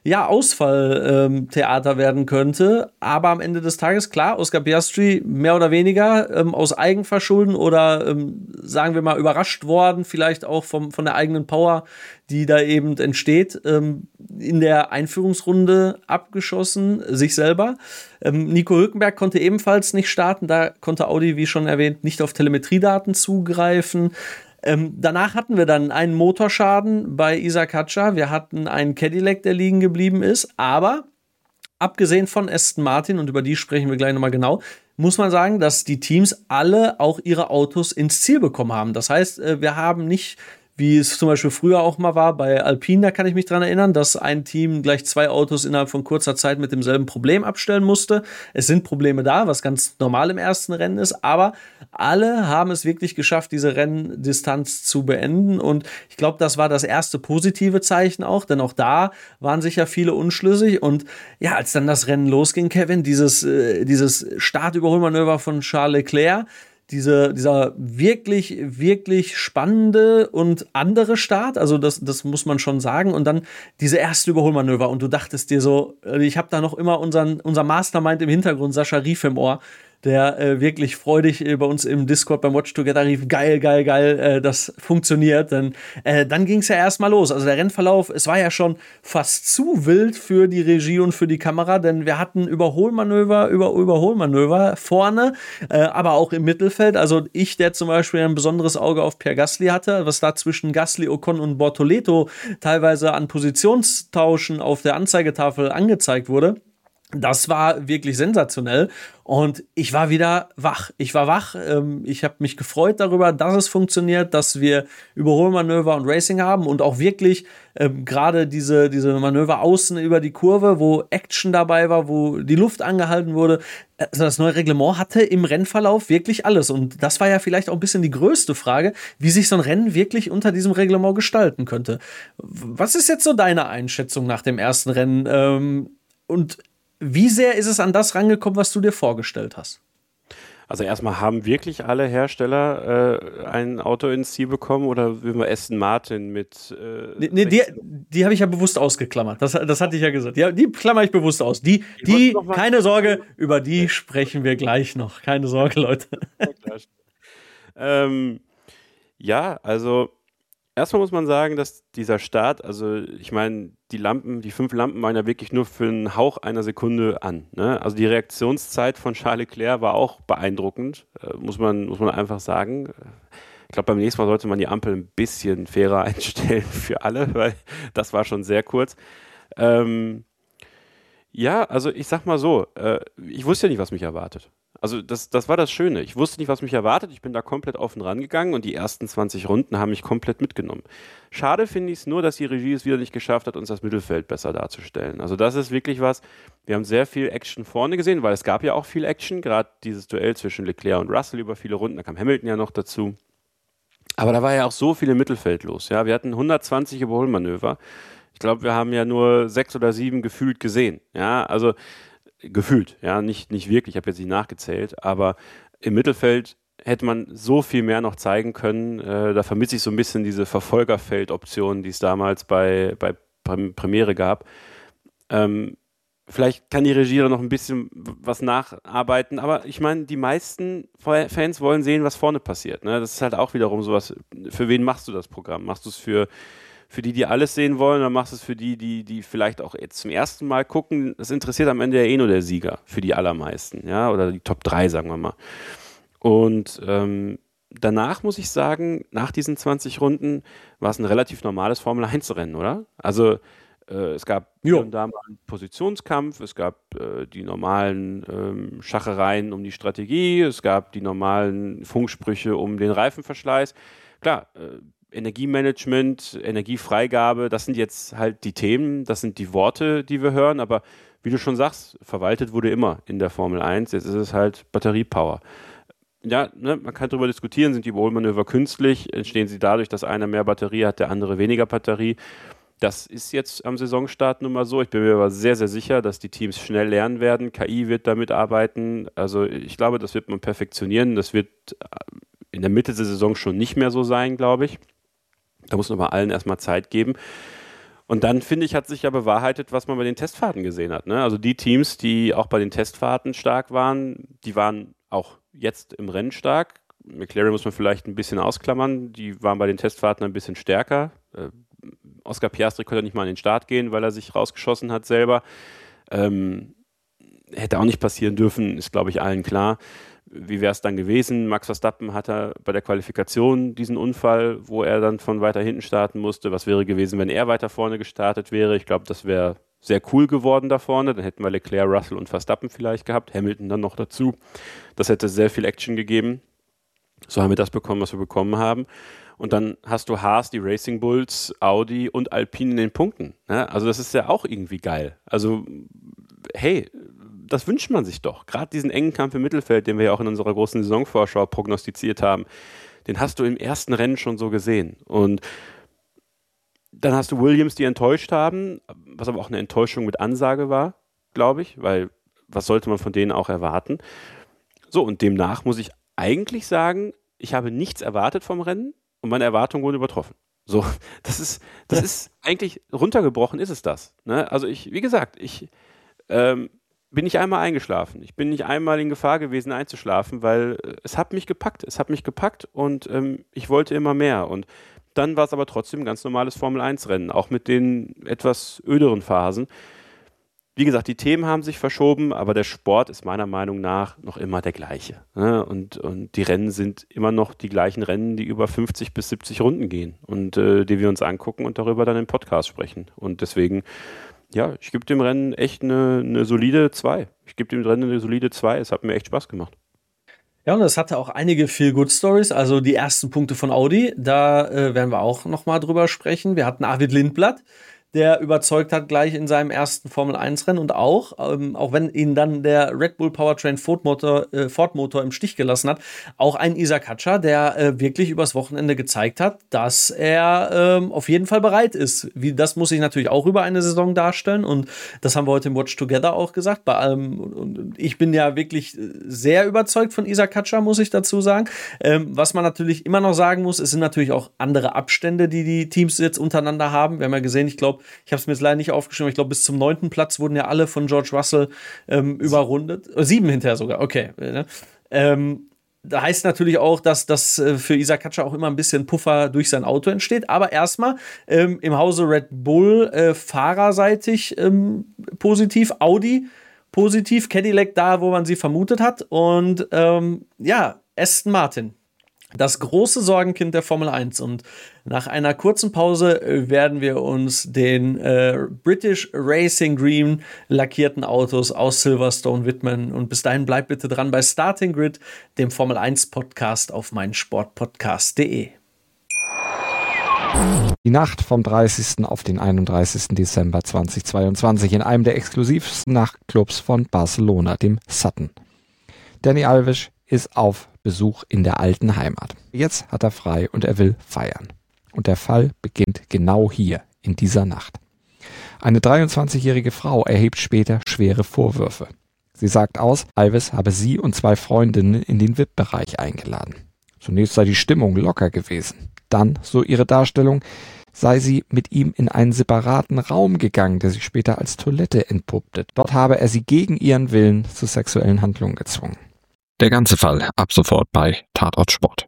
ja, Ausfalltheater ähm, werden könnte. Aber am Ende des Tages, klar, Oscar Piastri mehr oder weniger ähm, aus Eigenverschulden oder ähm, sagen wir mal überrascht worden, vielleicht auch vom, von der eigenen Power, die da eben entsteht, ähm, in der Einführungsrunde abgeschossen, sich selber. Ähm, Nico Hülkenberg konnte ebenfalls nicht starten, da konnte Audi, wie schon erwähnt, nicht auf Telemetriedaten zugreifen. Ähm, danach hatten wir dann einen Motorschaden bei Isaac Hatscher. Wir hatten einen Cadillac, der liegen geblieben ist. Aber abgesehen von Aston Martin, und über die sprechen wir gleich nochmal genau, muss man sagen, dass die Teams alle auch ihre Autos ins Ziel bekommen haben. Das heißt, wir haben nicht, wie es zum Beispiel früher auch mal war, bei Alpine, da kann ich mich dran erinnern, dass ein Team gleich zwei Autos innerhalb von kurzer Zeit mit demselben Problem abstellen musste. Es sind Probleme da, was ganz normal im ersten Rennen ist, aber alle haben es wirklich geschafft, diese Renndistanz zu beenden, und ich glaube, das war das erste positive Zeichen auch, denn auch da waren sicher viele unschlüssig, und ja, als dann das Rennen losging, Kevin, dieses, äh, dieses Startüberholmanöver von Charles Leclerc, Diese, dieser wirklich, wirklich spannende und andere Start, also das, das muss man schon sagen, und dann diese erste Überholmanöver, und du dachtest dir so, ich habe da noch immer unseren, unser Mastermind im Hintergrund, Sascha Rief im Ohr, der äh, wirklich freudig äh, bei uns im Discord beim Watch Together rief, geil, geil, geil, äh, das funktioniert. Denn äh, dann ging es ja erstmal los. Also der Rennverlauf, es war ja schon fast zu wild für die Regie und für die Kamera, denn wir hatten Überholmanöver über Überholmanöver vorne, äh, aber auch im Mittelfeld. Also ich, der zum Beispiel ein besonderes Auge auf Pierre Gasly hatte, was da zwischen Gasly, Ocon und Bortoleto teilweise an Positionstauschen auf der Anzeigetafel angezeigt wurde. Das war wirklich sensationell, und ich war wieder wach. Ich war wach, ähm, ich habe mich gefreut darüber, dass es funktioniert, dass wir Überholmanöver und Racing haben, und auch wirklich ähm, gerade diese, diese Manöver außen über die Kurve, wo Action dabei war, wo die Luft angehalten wurde. Also das neue Reglement hatte im Rennverlauf wirklich alles, und das war ja vielleicht auch ein bisschen die größte Frage, wie sich so ein Rennen wirklich unter diesem Reglement gestalten könnte. Was ist jetzt so deine Einschätzung nach dem ersten Rennen? Ähm, und wie sehr ist es an das rangekommen, was du dir vorgestellt hast? Also erstmal, haben wirklich alle Hersteller äh, ein Auto ins Ziel bekommen, oder will man Aston Martin mit äh, Nee, nee die, die habe ich ja bewusst ausgeklammert. Das, das hatte ich ja gesagt. Ja, die klammer ich bewusst aus. Die, die keine Sorge, über die sprechen wir gleich noch. Keine Sorge, Leute. ähm, ja, also erstmal muss man sagen, dass dieser Start, also ich meine, die Lampen, die fünf Lampen waren ja wirklich nur für einen Hauch einer Sekunde an. Ne? Also die Reaktionszeit von Charles Leclerc war auch beeindruckend, äh, muss man, muss man einfach sagen. Ich glaube, beim nächsten Mal sollte man die Ampel ein bisschen fairer einstellen für alle, weil das war schon sehr kurz. Ähm, ja, also ich sag mal so, äh, ich wusste ja nicht, was mich erwartet. Also das, das war das Schöne. Ich wusste nicht, was mich erwartet. Ich bin da komplett offen rangegangen, und die ersten zwanzig Runden haben mich komplett mitgenommen. Schade finde ich es nur, dass die Regie es wieder nicht geschafft hat, uns das Mittelfeld besser darzustellen. Also das ist wirklich was, wir haben sehr viel Action vorne gesehen, weil es gab ja auch viel Action, gerade dieses Duell zwischen Leclerc und Russell über viele Runden, da kam Hamilton ja noch dazu. Aber da war ja auch so viel im Mittelfeld los. Ja? Wir hatten hundertzwanzig Überholmanöver. Ich glaube, wir haben ja nur sechs oder sieben gefühlt gesehen. Ja, also gefühlt, ja, nicht, nicht wirklich, ich habe jetzt nicht nachgezählt, aber im Mittelfeld hätte man so viel mehr noch zeigen können. Äh, da vermisse ich so ein bisschen diese Verfolgerfeld-Option, die es damals bei, bei Premiere gab. Ähm, vielleicht kann die Regie da noch ein bisschen was nacharbeiten, aber ich meine, die meisten Fans wollen sehen, was vorne passiert. Ne? Das ist halt auch wiederum sowas, für wen machst du das Programm? Machst du es für Für die, die alles sehen wollen, dann machst du es für die, die, die vielleicht auch jetzt zum ersten Mal gucken. Das interessiert am Ende ja eh nur der Sieger, für die allermeisten, ja, oder die Top drei, sagen wir mal. Und ähm, danach muss ich sagen, nach diesen zwanzig Runden war es ein relativ normales Formel eins Rennen, oder? Also äh, es gab hier und da mal einen Positionskampf, es gab äh, die normalen ähm, Schachereien um die Strategie, es gab die normalen Funksprüche um den Reifenverschleiß. Klar, äh, Energiemanagement, Energiefreigabe, das sind jetzt halt die Themen, das sind die Worte, die wir hören, aber wie du schon sagst, verwaltet wurde immer in der Formel eins, jetzt ist es halt Batteriepower. Ja, ne, man kann darüber diskutieren, sind die Überholmanöver künstlich, entstehen sie dadurch, dass einer mehr Batterie hat, der andere weniger Batterie. Das ist jetzt am Saisonstart nun mal so. Ich bin mir aber sehr, sehr sicher, dass die Teams schnell lernen werden. K I wird damit arbeiten. Also ich glaube, das wird man perfektionieren. Das wird in der Mitte der Saison schon nicht mehr so sein, glaube ich. Da muss man aber allen erstmal Zeit geben. Und dann, finde ich, hat sich ja bewahrheitet, was man bei den Testfahrten gesehen hat. Ne? Also die Teams, die auch bei den Testfahrten stark waren, die waren auch jetzt im Rennen stark. McLaren muss man vielleicht ein bisschen ausklammern. Die waren bei den Testfahrten ein bisschen stärker. Äh, Oscar Piastri konnte nicht mal an den Start gehen, weil er sich rausgeschossen hat selber. Ähm, hätte auch nicht passieren dürfen, ist, glaube ich, allen klar. Wie wäre es dann gewesen? Max Verstappen hatte bei der Qualifikation diesen Unfall, wo er dann von weiter hinten starten musste. Was wäre gewesen, wenn er weiter vorne gestartet wäre? Ich glaube, das wäre sehr cool geworden da vorne. Dann hätten wir Leclerc, Russell und Verstappen vielleicht gehabt. Hamilton dann noch dazu. Das hätte sehr viel Action gegeben. So haben wir das bekommen, was wir bekommen haben. Und dann hast du Haas, die Racing Bulls, Audi und Alpine in den Punkten. Ne? Also das ist ja auch irgendwie geil. Also hey, das wünscht man sich doch. Gerade diesen engen Kampf im Mittelfeld, den wir ja auch in unserer großen Saisonvorschau prognostiziert haben, den hast du im ersten Rennen schon so gesehen. Und dann hast du Williams, die enttäuscht haben, was aber auch eine Enttäuschung mit Ansage war, glaube ich, weil was sollte man von denen auch erwarten? So, und demnach muss ich eigentlich sagen, ich habe nichts erwartet vom Rennen und meine Erwartungen wurden übertroffen. So, das ist, das ist eigentlich, runtergebrochen ist es das. Ne? Also ich, wie gesagt, ich ähm, bin nicht einmal eingeschlafen. Ich bin nicht einmal in Gefahr gewesen, einzuschlafen, weil es hat mich gepackt. Es hat mich gepackt und ähm, ich wollte immer mehr. Und dann war es aber trotzdem ein ganz normales Formel eins Rennen, auch mit den etwas öderen Phasen. Wie gesagt, die Themen haben sich verschoben, aber der Sport ist meiner Meinung nach noch immer der gleiche. Ne? Und, und die Rennen sind immer noch die gleichen Rennen, die über fünfzig bis siebzig Runden gehen und äh, die wir uns angucken und darüber dann im Podcast sprechen. Und deswegen, ja, ich gebe dem Rennen echt eine, eine solide zwei. Ich gebe dem Rennen eine solide zwei. Es hat mir echt Spaß gemacht. Ja, und es hatte auch einige Feel-Good-Stories, also die ersten Punkte von Audi, da äh, werden wir auch nochmal drüber sprechen. Wir hatten Arvid Lindblad, der überzeugt hat gleich in seinem ersten Formel eins Rennen und auch, ähm, auch wenn ihn dann der Red Bull Powertrain Ford Motor, äh, Ford Motor im Stich gelassen hat, auch ein Isaac Hatscher, der äh, wirklich übers Wochenende gezeigt hat, dass er ähm, auf jeden Fall bereit ist. Wie, das muss sich natürlich auch über eine Saison darstellen und das haben wir heute im Watch Together auch gesagt. Bei allem, und ich bin ja wirklich sehr überzeugt von Isaac Hatscher, muss ich dazu sagen. Ähm, was man natürlich immer noch sagen muss, es sind natürlich auch andere Abstände, die die Teams jetzt untereinander haben. Wir haben ja gesehen, ich glaube, ich habe es mir jetzt leider nicht aufgeschrieben, ich glaube, bis zum neunten Platz wurden ja alle von George Russell ähm, überrundet. Äh, sieben hinterher sogar, okay. Ähm, da heißt natürlich auch, dass das äh, für Isaac Hatscher auch immer ein bisschen Puffer durch sein Auto entsteht. Aber erstmal ähm, im Hause Red Bull äh, fahrerseitig ähm, positiv, Audi positiv, Cadillac da, wo man sie vermutet hat. Und ähm, ja, Aston Martin. Das große Sorgenkind der Formel eins. Und nach einer kurzen Pause werden wir uns den äh, British Racing Green lackierten Autos aus Silverstone widmen. Und bis dahin bleibt bitte dran bei Starting Grid, dem Formel eins Podcast auf meinsportpodcast punkt de. Die Nacht vom dreißigsten auf den einunddreißigsten Dezember zweitausendzweiundzwanzig in einem der exklusivsten Nachtclubs von Barcelona, dem Sutton. Dani Alves ist auf Besuch in der alten Heimat. Jetzt hat er frei und er will feiern. Und der Fall beginnt genau hier, in dieser Nacht. Eine dreiundzwanzigjährige Frau erhebt später schwere Vorwürfe. Sie sagt aus, Alves habe sie und zwei Freundinnen in den V I P-Bereich eingeladen. Zunächst sei die Stimmung locker gewesen. Dann, so ihre Darstellung, sei sie mit ihm in einen separaten Raum gegangen, der sich später als Toilette entpuppte. Dort habe er sie gegen ihren Willen zu sexuellen Handlungen gezwungen. Der ganze Fall ab sofort bei Tatort Sport.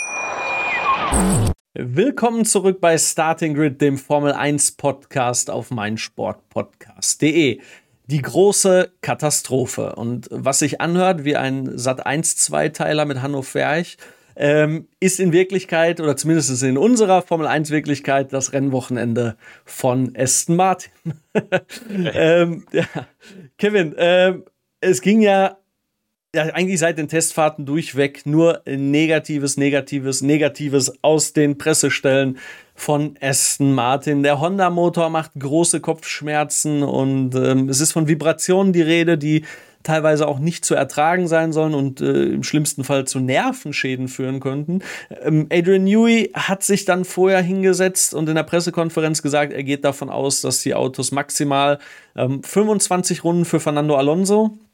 Willkommen zurück bei Starting Grid, dem Formel eins Podcast auf meinsportpodcast punkt de. Die große Katastrophe. Und was sich anhört wie ein Sat eins Zweiteiler mit Hanno Ferch, ähm, ist in Wirklichkeit, oder zumindest in unserer Formel eins Wirklichkeit, das Rennwochenende von Aston Martin. ähm, ja. Kevin, ähm, es ging ja Ja, eigentlich seit den Testfahrten durchweg nur Negatives, Negatives, Negatives aus den Pressestellen von Aston Martin. Der Honda-Motor macht große Kopfschmerzen und ähm, es ist von Vibrationen die Rede, die teilweise auch nicht zu ertragen sein sollen und äh, im schlimmsten Fall zu Nervenschäden führen könnten. Ähm, Adrian Newey hat sich dann vorher hingesetzt und in der Pressekonferenz gesagt, er geht davon aus, dass die Autos maximal ähm, fünfundzwanzig Runden für Fernando Alonso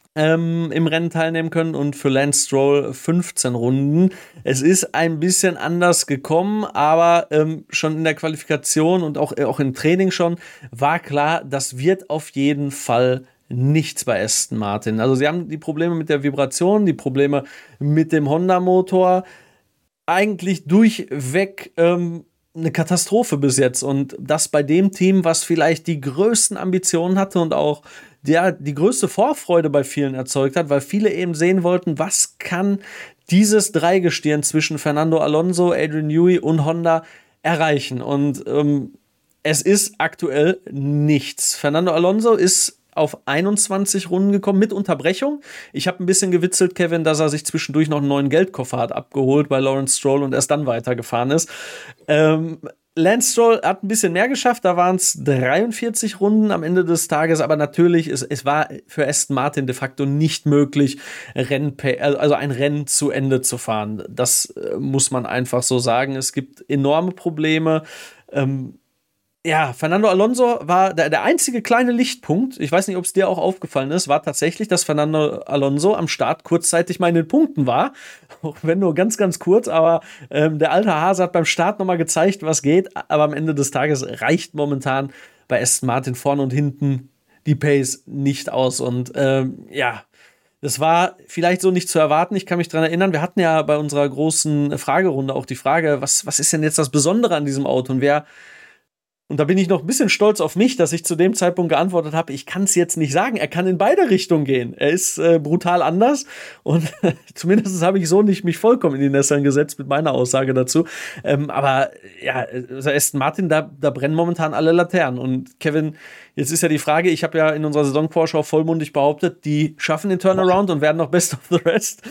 ähm, im Rennen teilnehmen können und für Lance Stroll fünfzehn Runden. Es ist ein bisschen anders gekommen, aber ähm, schon in der Qualifikation und auch, äh, auch im Training schon war klar, das wird auf jeden Fall nichts bei Aston Martin. Also sie haben die Probleme mit der Vibration, die Probleme mit dem Honda-Motor, eigentlich durchweg ähm, eine Katastrophe bis jetzt. Und das bei dem Team, was vielleicht die größten Ambitionen hatte und auch der die größte Vorfreude bei vielen erzeugt hat, weil viele eben sehen wollten, was kann dieses Dreigestirn zwischen Fernando Alonso, Adrian Newey und Honda erreichen. Und ähm, es ist aktuell nichts. Fernando Alonso ist auf einundzwanzig Runden gekommen mit Unterbrechung. Ich habe ein bisschen gewitzelt, Kevin, dass er sich zwischendurch noch einen neuen Geldkoffer hat abgeholt bei Lawrence Stroll und erst dann weitergefahren ist. Ähm, Lance Stroll hat ein bisschen mehr geschafft, da waren es dreiundvierzig Runden am Ende des Tages, aber natürlich, es, es war für Aston Martin de facto nicht möglich, Rennen, also ein Rennen zu Ende zu fahren. Das äh, muss man einfach so sagen. Es gibt enorme Probleme. Ähm, Ja, Fernando Alonso war der, der einzige kleine Lichtpunkt, ich weiß nicht, ob es dir auch aufgefallen ist, war tatsächlich, dass Fernando Alonso am Start kurzzeitig mal in den Punkten war, auch wenn nur ganz, ganz kurz, aber ähm, der alte Hase hat beim Start nochmal gezeigt, was geht, aber am Ende des Tages reicht momentan bei Aston Martin vorne und hinten die Pace nicht aus und ähm, ja, das war vielleicht so nicht zu erwarten. Ich kann mich daran erinnern, wir hatten ja bei unserer großen Fragerunde auch die Frage, was, was ist denn jetzt das Besondere an diesem Auto und wer. Und da bin ich noch ein bisschen stolz auf mich, dass ich zu dem Zeitpunkt geantwortet habe, ich kann es jetzt nicht sagen. Er kann in beide Richtungen gehen. Er ist äh, brutal anders und zumindest habe ich so nicht mich vollkommen in die Nesseln gesetzt mit meiner Aussage dazu. Ähm, aber ja, also Aston Martin, da, da brennen momentan alle Laternen. Und Kevin, jetzt ist ja die Frage, ich habe ja in unserer Saisonvorschau vollmundig behauptet, die schaffen den Turnaround und werden noch Best of the Rest.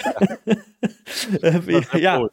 äh, ja.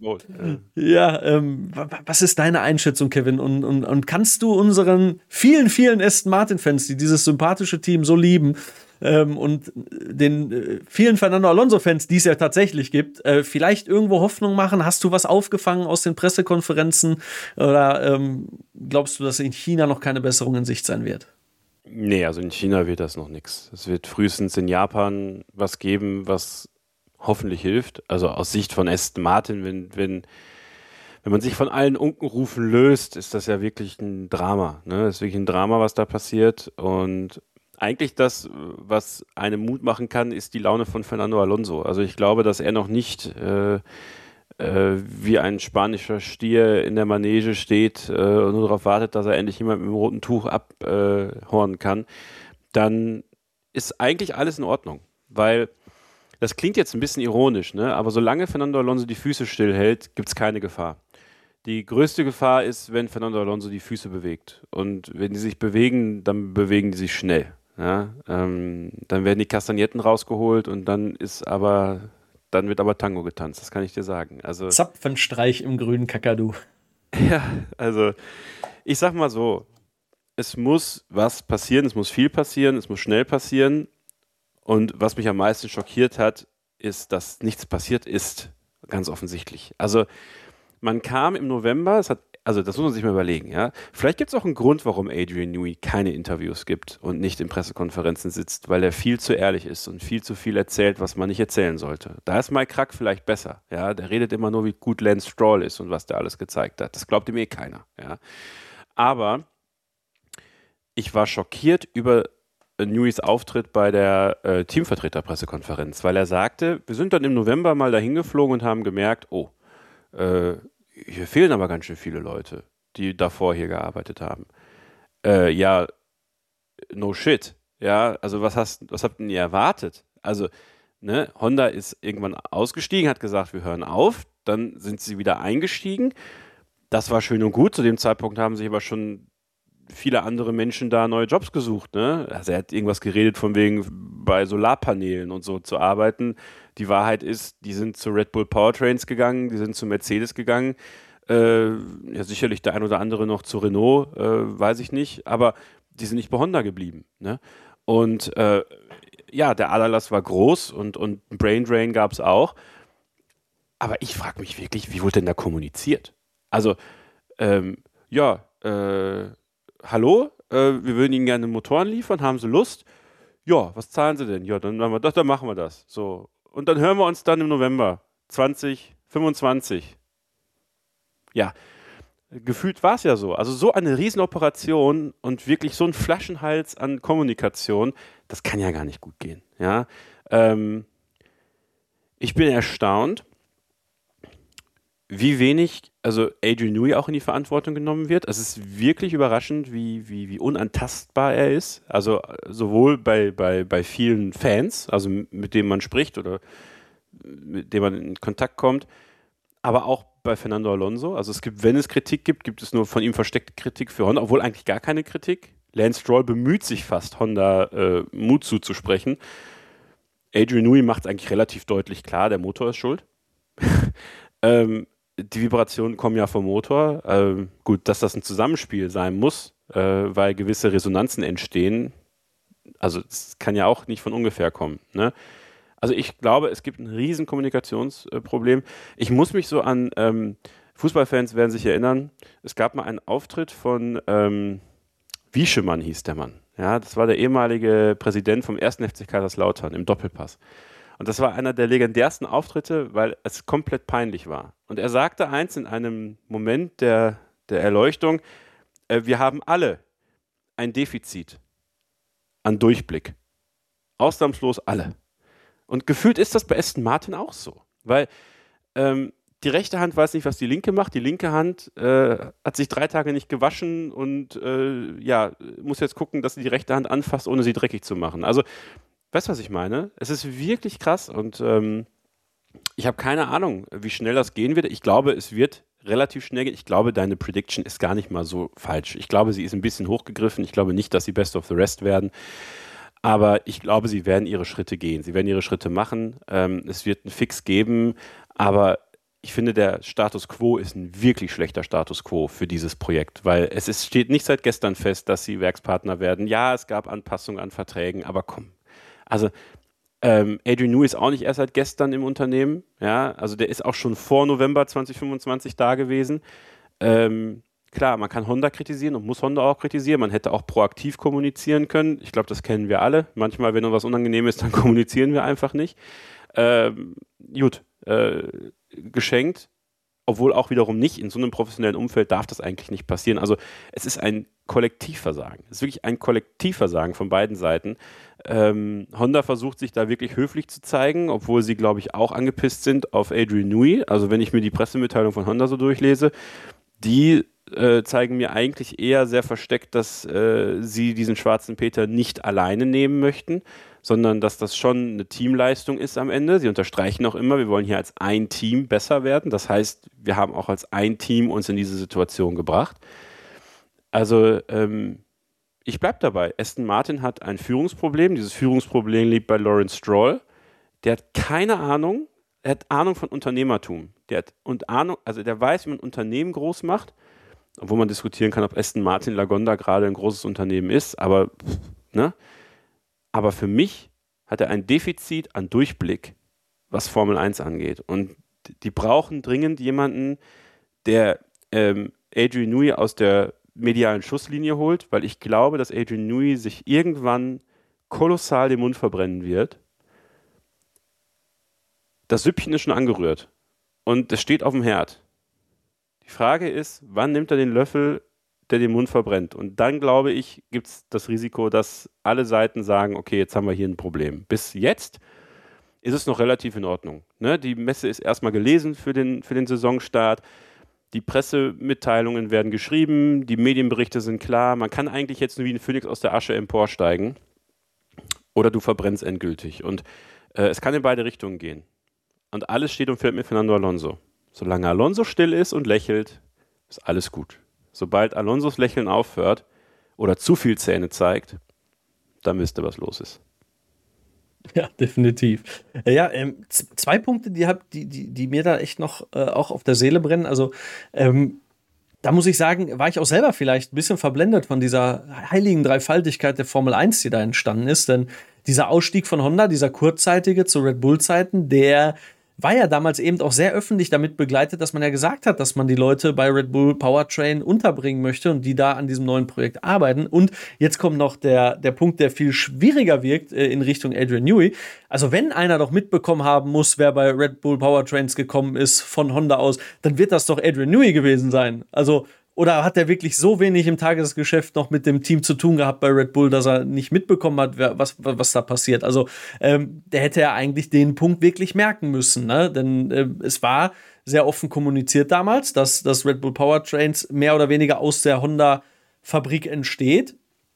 Ja, ähm, was ist deine Einschätzung, Kevin? Und, und, und kannst du unseren vielen, vielen Aston Martin-Fans, die dieses sympathische Team so lieben, ähm, und den äh, vielen Fernando Alonso-Fans, die es ja tatsächlich gibt, äh, vielleicht irgendwo Hoffnung machen? Hast du was aufgefangen aus den Pressekonferenzen? Oder ähm, glaubst du, dass in China noch keine Besserung in Sicht sein wird? Nee, also in China wird das noch nichts. Es wird frühestens in Japan was geben, was hoffentlich hilft. Also aus Sicht von Aston Martin, wenn, wenn, wenn man sich von allen Unkenrufen löst, ist das ja wirklich ein Drama. Ne? Es ist wirklich ein Drama, was da passiert. Und eigentlich das, was einem Mut machen kann, ist die Laune von Fernando Alonso. Also ich glaube, dass er noch nicht äh, äh, wie ein spanischer Stier in der Manege steht äh, und nur darauf wartet, dass er endlich jemand mit dem roten Tuch abhornen äh, kann. Dann ist eigentlich alles in Ordnung. Weil das klingt jetzt ein bisschen ironisch, ne? Aber solange Fernando Alonso die Füße stillhält, gibt es keine Gefahr. Die größte Gefahr ist, wenn Fernando Alonso die Füße bewegt. Und wenn die sich bewegen, dann bewegen die sich schnell. Ja? Ähm, dann werden die Kastagnetten rausgeholt und dann ist aber, dann wird aber Tango getanzt, das kann ich dir sagen. Also, Zapfenstreich im grünen Kakadu. Ja, also ich sag mal so, es muss was passieren, es muss viel passieren, es muss schnell passieren. Und was mich am meisten schockiert hat, ist, dass nichts passiert ist, ganz offensichtlich. Also man kam im November, es hat, also das muss man sich mal überlegen, ja. Vielleicht gibt es auch einen Grund, warum Adrian Newey keine Interviews gibt und nicht in Pressekonferenzen sitzt, weil er viel zu ehrlich ist und viel zu viel erzählt, was man nicht erzählen sollte. Da ist Mike Krack vielleicht besser, ja. Der redet immer nur, wie gut Lance Stroll ist und was der alles gezeigt hat. Das glaubt ihm eh keiner, ja. Aber ich war schockiert über Neweys Auftritt bei der äh, Teamvertreter-Pressekonferenz, weil er sagte, wir sind dann im November mal dahin geflogen und haben gemerkt, oh, äh, hier fehlen aber ganz schön viele Leute, die davor hier gearbeitet haben. Äh, ja, no shit. Ja, also was hast, was habt ihr erwartet? Also, ne, Honda ist irgendwann ausgestiegen, hat gesagt, wir hören auf, dann sind sie wieder eingestiegen. Das war schön und gut. Zu dem Zeitpunkt haben sich aber schon viele andere Menschen da neue Jobs gesucht, ne? Also er hat irgendwas geredet von wegen bei Solarpanelen und so zu arbeiten. Die Wahrheit ist, die sind zu Red Bull Powertrains gegangen, die sind zu Mercedes gegangen. Äh, ja, sicherlich der ein oder andere noch zu Renault, äh, weiß ich nicht, aber die sind nicht bei Honda geblieben, ne? Und äh, ja, der Aderlass war groß und, und Brain Drain gab es auch. Aber ich frage mich wirklich, wie wurde denn da kommuniziert? Also, ähm, ja, äh, hallo, äh, wir würden Ihnen gerne Motoren liefern, haben Sie Lust? ja, was zahlen sie denn? Ja, dann machen wir, doch, dann machen wir das. So. Und dann hören wir uns dann im November zwanzig fünfundzwanzig. Ja, gefühlt war es ja so. Also so eine Riesenoperation und wirklich so ein Flaschenhals an Kommunikation, das kann ja gar nicht gut gehen. Ja, ähm, ich bin erstaunt, wie wenig, also Adrian Newey auch in die Verantwortung genommen wird. Es ist wirklich überraschend, wie, wie, wie unantastbar er ist. Also sowohl bei, bei, bei vielen Fans, also mit denen man spricht oder mit denen man in Kontakt kommt, aber auch bei Fernando Alonso. Also es gibt, wenn es Kritik gibt, gibt es nur von ihm versteckte Kritik für Honda, obwohl eigentlich gar keine Kritik. Lance Stroll bemüht sich fast, Honda äh, Mut zuzusprechen. Adrian Newey macht es eigentlich relativ deutlich klar, der Motor ist schuld. ähm, die Vibrationen kommen ja vom Motor. Ähm, gut, dass das ein Zusammenspiel sein muss, äh, weil gewisse Resonanzen entstehen. Also es kann ja auch nicht von ungefähr kommen, ne? Also ich glaube, es gibt ein riesen Kommunikationsproblem. Ich muss mich so an, ähm, Fußballfans werden sich erinnern, es gab mal einen Auftritt von ähm, Wieschemann hieß der Mann. Ja, das war der ehemalige Präsident vom ersten F C Kaiserslautern im Doppelpass. Und das war einer der legendärsten Auftritte, weil es komplett peinlich war. Und er sagte eins in einem Moment der, der Erleuchtung, äh, wir haben alle ein Defizit an Durchblick. Ausnahmslos alle. Und gefühlt ist das bei Aston Martin auch so. Weil ähm, die rechte Hand weiß nicht, was die linke macht. Die linke Hand äh, hat sich drei Tage nicht gewaschen und äh, ja, muss jetzt gucken, dass sie die rechte Hand anfasst, ohne sie dreckig zu machen. Also, weißt du, was ich meine? Es ist wirklich krass und ähm, ich habe keine Ahnung, wie schnell das gehen wird. Ich glaube, es wird relativ schnell gehen. Ich glaube, deine Prediction ist gar nicht mal so falsch. Ich glaube, sie ist ein bisschen hochgegriffen. Ich glaube nicht, dass sie Best of the Rest werden. Aber ich glaube, sie werden ihre Schritte gehen. Sie werden ihre Schritte machen. Ähm, es wird einen Fix geben. Aber ich finde, der Status Quo ist ein wirklich schlechter Status Quo für dieses Projekt. Weil es ist, steht nicht seit gestern fest, dass sie Werkspartner werden. Ja, es gab Anpassungen an Verträgen. Aber komm. Also ähm, Adrian Newey ist auch nicht erst seit gestern im Unternehmen. Ja, also der ist auch schon vor November zwanzig fünfundzwanzig da gewesen. Ähm, Klar, man kann Honda kritisieren und muss Honda auch kritisieren. Man hätte auch proaktiv kommunizieren können. Ich glaube, das kennen wir alle. Manchmal, wenn uns was unangenehm ist, dann kommunizieren wir einfach nicht. Ähm, gut, äh, geschenkt, obwohl auch wiederum nicht. In so einem professionellen Umfeld darf das eigentlich nicht passieren. Also es ist ein Kollektivversagen. Es ist wirklich ein Kollektivversagen von beiden Seiten. Ähm, Honda versucht sich da wirklich höflich zu zeigen, obwohl sie, glaube ich, auch angepisst sind auf Adrian Newey. Also wenn ich mir die Pressemitteilung von Honda so durchlese, die Äh, zeigen mir eigentlich eher sehr versteckt, dass äh, sie diesen schwarzen Peter nicht alleine nehmen möchten, sondern dass das schon eine Teamleistung ist am Ende. Sie unterstreichen auch immer, wir wollen hier als ein Team besser werden. Das heißt, wir haben auch als ein Team uns in diese Situation gebracht. Also ähm, ich bleibe dabei. Aston Martin hat ein Führungsproblem. Dieses Führungsproblem liegt bei Lawrence Stroll. Der hat keine Ahnung. Er hat Ahnung von Unternehmertum. Der hat und Ahnung, also der weiß, wie man Unternehmen groß macht. Obwohl man diskutieren kann, ob Aston Martin Lagonda gerade ein großes Unternehmen ist, aber, ne? Aber für mich hat er ein Defizit an Durchblick, was Formel eins angeht. Und die brauchen dringend jemanden, der ähm, Adrian Newey aus der medialen Schusslinie holt, weil ich glaube, dass Adrian Newey sich irgendwann kolossal den Mund verbrennen wird. Das Süppchen ist schon angerührt und es steht auf dem Herd. Die Frage ist, wann nimmt er den Löffel, der den Mund verbrennt? Und dann, glaube ich, gibt es das Risiko, dass alle Seiten sagen, okay, jetzt haben wir hier ein Problem. Bis jetzt ist es noch relativ in Ordnung. Ne? Die Messe ist erstmal gelesen für den, für den Saisonstart. Die Pressemitteilungen werden geschrieben, die Medienberichte sind klar. Man kann eigentlich jetzt nur wie ein Phönix aus der Asche emporsteigen. Oder du verbrennst endgültig. Und äh, es kann in beide Richtungen gehen. Und alles steht und fällt mit Fernando Alonso. Solange Alonso still ist und lächelt, ist alles gut. Sobald Alonsos Lächeln aufhört oder zu viel Zähne zeigt, dann wisst ihr, was los ist. Ja, definitiv. Ja, ähm, z- zwei Punkte, die, hab, die, die, die mir da echt noch äh, auch auf der Seele brennen. Also, ähm, da muss ich sagen, war ich auch selber vielleicht ein bisschen verblendet von dieser heiligen Dreifaltigkeit der Formel eins, die da entstanden ist. Denn dieser Ausstieg von Honda, dieser kurzzeitige zu Red Bull-Zeiten, der war ja damals eben auch sehr öffentlich damit begleitet, dass man ja gesagt hat, dass man die Leute bei Red Bull Powertrain unterbringen möchte und die da an diesem neuen Projekt arbeiten. Und jetzt kommt noch der, der Punkt, der viel schwieriger wirkt äh, in Richtung Adrian Newey. Also wenn einer doch mitbekommen haben muss, wer bei Red Bull Powertrains gekommen ist von Honda aus, dann wird das doch Adrian Newey gewesen sein. Also oder hat er wirklich so wenig im Tagesgeschäft noch mit dem Team zu tun gehabt bei Red Bull, dass er nicht mitbekommen hat, was, was da passiert? Also ähm, der hätte ja eigentlich den Punkt wirklich merken müssen, ne? Denn äh, es war sehr offen kommuniziert damals, dass das Red Bull Powertrains mehr oder weniger aus der Honda-Fabrik entsteht.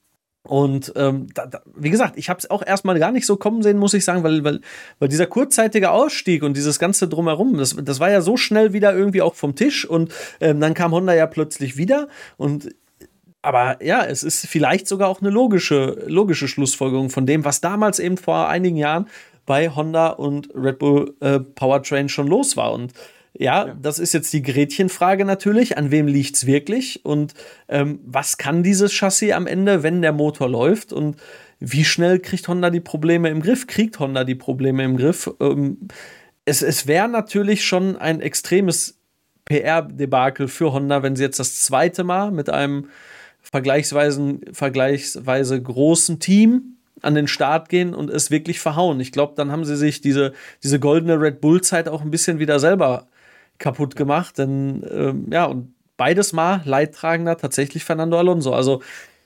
Und ähm, da, da, wie gesagt, ich habe es auch erstmal gar nicht so kommen sehen, muss ich sagen, weil, weil, weil dieser kurzzeitige Ausstieg und dieses ganze Drumherum, das, das war ja so schnell wieder irgendwie auch vom Tisch und ähm, dann kam Honda ja plötzlich wieder und aber ja, es ist vielleicht sogar auch eine logische, logische Schlussfolgerung von dem, was damals eben vor einigen Jahren bei Honda und Red Bull äh, Powertrain schon los war. Und ja, ja, das ist jetzt die Gretchenfrage natürlich. An wem liegt's wirklich? Und ähm, was kann dieses Chassis am Ende, wenn der Motor läuft? Und wie schnell kriegt Honda die Probleme im Griff? Kriegt Honda die Probleme im Griff? Ähm, es es wäre natürlich schon ein extremes P R-Debakel für Honda, wenn sie jetzt das zweite Mal mit einem vergleichsweise, vergleichsweise großen Team an den Start gehen und es wirklich verhauen. Ich glaube, dann haben sie sich diese, diese goldene Red Bull-Zeit auch ein bisschen wieder selber kaputt gemacht, denn ähm, ja, und beides Mal Leidtragender tatsächlich Fernando Alonso. Also,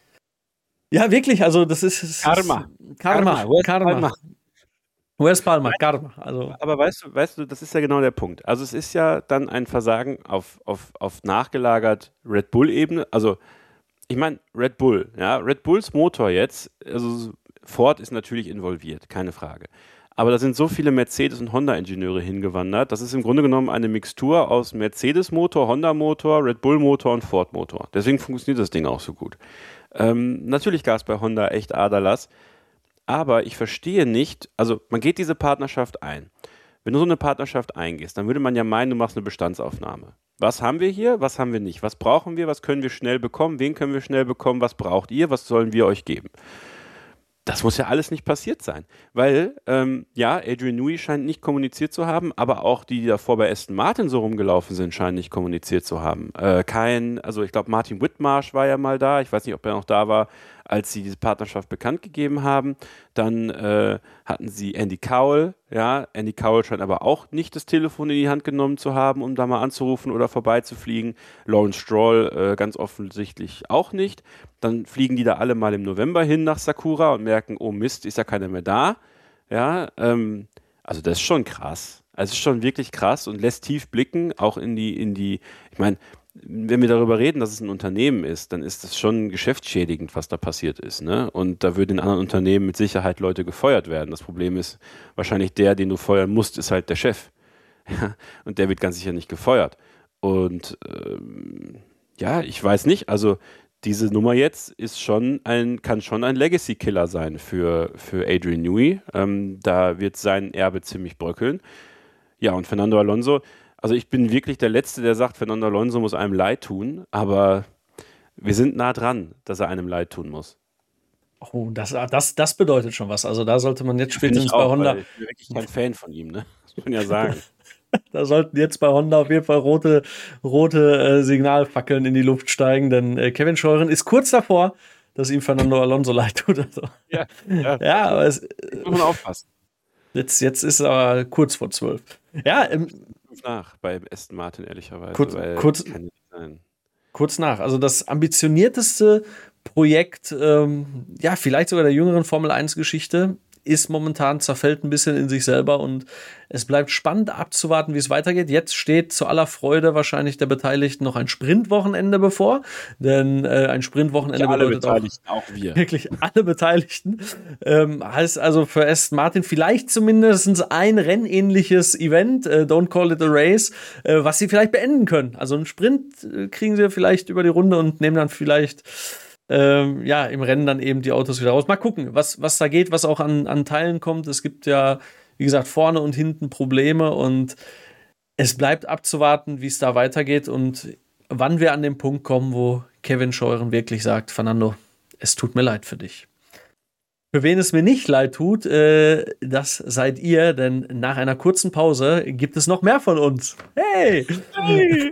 ja, wirklich, also das ist, ist Karma. Karma. Karma. Karma. Karma. Where's Palma? Karma. Also. Aber weißt du, weißt du, das ist ja genau der Punkt. Also es ist ja dann ein Versagen auf, auf, auf nachgelagert Red Bull-Ebene. Also ich meine, Red Bull, ja, Red Bulls Motor jetzt, also Ford ist natürlich involviert, keine Frage. Aber da sind so viele Mercedes- und Honda-Ingenieure hingewandert. Das ist im Grunde genommen eine Mixtur aus Mercedes-Motor, Honda-Motor, Red Bull-Motor und Ford-Motor. Deswegen funktioniert das Ding auch so gut. Ähm, natürlich gab es bei Honda echt Aderlass. Aber ich verstehe nicht, also man geht diese Partnerschaft ein. Wenn du so eine Partnerschaft eingehst, dann würde man ja meinen, du machst eine Bestandsaufnahme. Was haben wir hier, was haben wir nicht? Was brauchen wir, was können wir schnell bekommen? Wen können wir schnell bekommen? Was braucht ihr? Was sollen wir euch geben? Das muss ja alles nicht passiert sein, weil, ähm, ja, Adrian Newey scheint nicht kommuniziert zu haben, aber auch die, die davor bei Aston Martin so rumgelaufen sind, scheinen nicht kommuniziert zu haben. Äh, kein, also ich glaube, Martin Whitmarsh war ja mal da, ich weiß nicht, ob er noch da war, als sie diese Partnerschaft bekannt gegeben haben. Dann äh, hatten sie Andy Cowell, ja, Andy Cowell scheint aber auch nicht das Telefon in die Hand genommen zu haben, um da mal anzurufen oder vorbeizufliegen. Lawrence Stroll äh, ganz offensichtlich auch nicht. Dann fliegen die da alle mal im November hin nach Sakura und merken, oh Mist, ist ja keiner mehr da. Ja, ähm, also das ist schon krass. Also es ist schon wirklich krass und lässt tief blicken, auch in die, in die, ich meine, wenn wir darüber reden, dass es ein Unternehmen ist, dann ist das schon geschäftsschädigend, was da passiert ist, ne? Und da würden in anderen Unternehmen mit Sicherheit Leute gefeuert werden. Das Problem ist wahrscheinlich der, den du feuern musst, ist halt der Chef. Ja? Und der wird ganz sicher nicht gefeuert. Und ähm, ja, ich weiß nicht, also diese Nummer jetzt ist schon ein, kann schon ein Legacy-Killer sein für, für Adrian Newey. Ähm, da wird sein Erbe ziemlich bröckeln. Ja, und Fernando Alonso, also ich bin wirklich der Letzte, der sagt, Fernando Alonso muss einem leid tun, aber wir sind nah dran, dass er einem leid tun muss. Oh, das, das, das bedeutet schon was. Also da sollte man jetzt Ja, spätestens auch, bei Honda... Ich bin wirklich kein Fan von ihm, ne? Das muss man ja sagen. Da sollten jetzt bei Honda auf jeden Fall rote, rote äh, Signalfackeln in die Luft steigen, denn äh, Kevin Scheuren ist kurz davor, dass ihm Fernando Alonso leid tut. Also. Ja, ja. ja, aber es, äh, muss man aufpassen. Jetzt, jetzt ist es aber kurz vor zwölf. Ja, ähm, nach bei Aston Martin, ehrlicherweise. Kurz, weil kurz, kann nicht sein. kurz nach. Also das ambitionierteste Projekt, ähm, ja, vielleicht sogar der jüngeren Formel eins Geschichte, ist momentan, zerfällt ein bisschen in sich selber und es bleibt spannend abzuwarten, wie es weitergeht. Jetzt steht zu aller Freude wahrscheinlich der Beteiligten noch ein Sprintwochenende bevor, denn äh, ein Sprintwochenende ja, alle bedeutet Beteiligten, auch, auch wir. Wirklich alle Beteiligten. Ähm, heißt also für Aston Martin vielleicht zumindest ein rennähnliches Event, äh, don't call it a race, äh, was sie vielleicht beenden können. Also einen Sprint äh, kriegen sie vielleicht über die Runde und nehmen dann vielleicht Ähm, ja, im Rennen dann eben die Autos wieder raus. Mal gucken, was, was da geht, was auch an, an Teilen kommt. Es gibt ja, wie gesagt, vorne und hinten Probleme und es bleibt abzuwarten, wie es da weitergeht und wann wir an den Punkt kommen, wo Kevin Scheuren wirklich sagt, Fernando, es tut mir leid für dich. Für wen es mir nicht leid tut, äh, das seid ihr, denn nach einer kurzen Pause gibt es noch mehr von uns. Hey! Hey.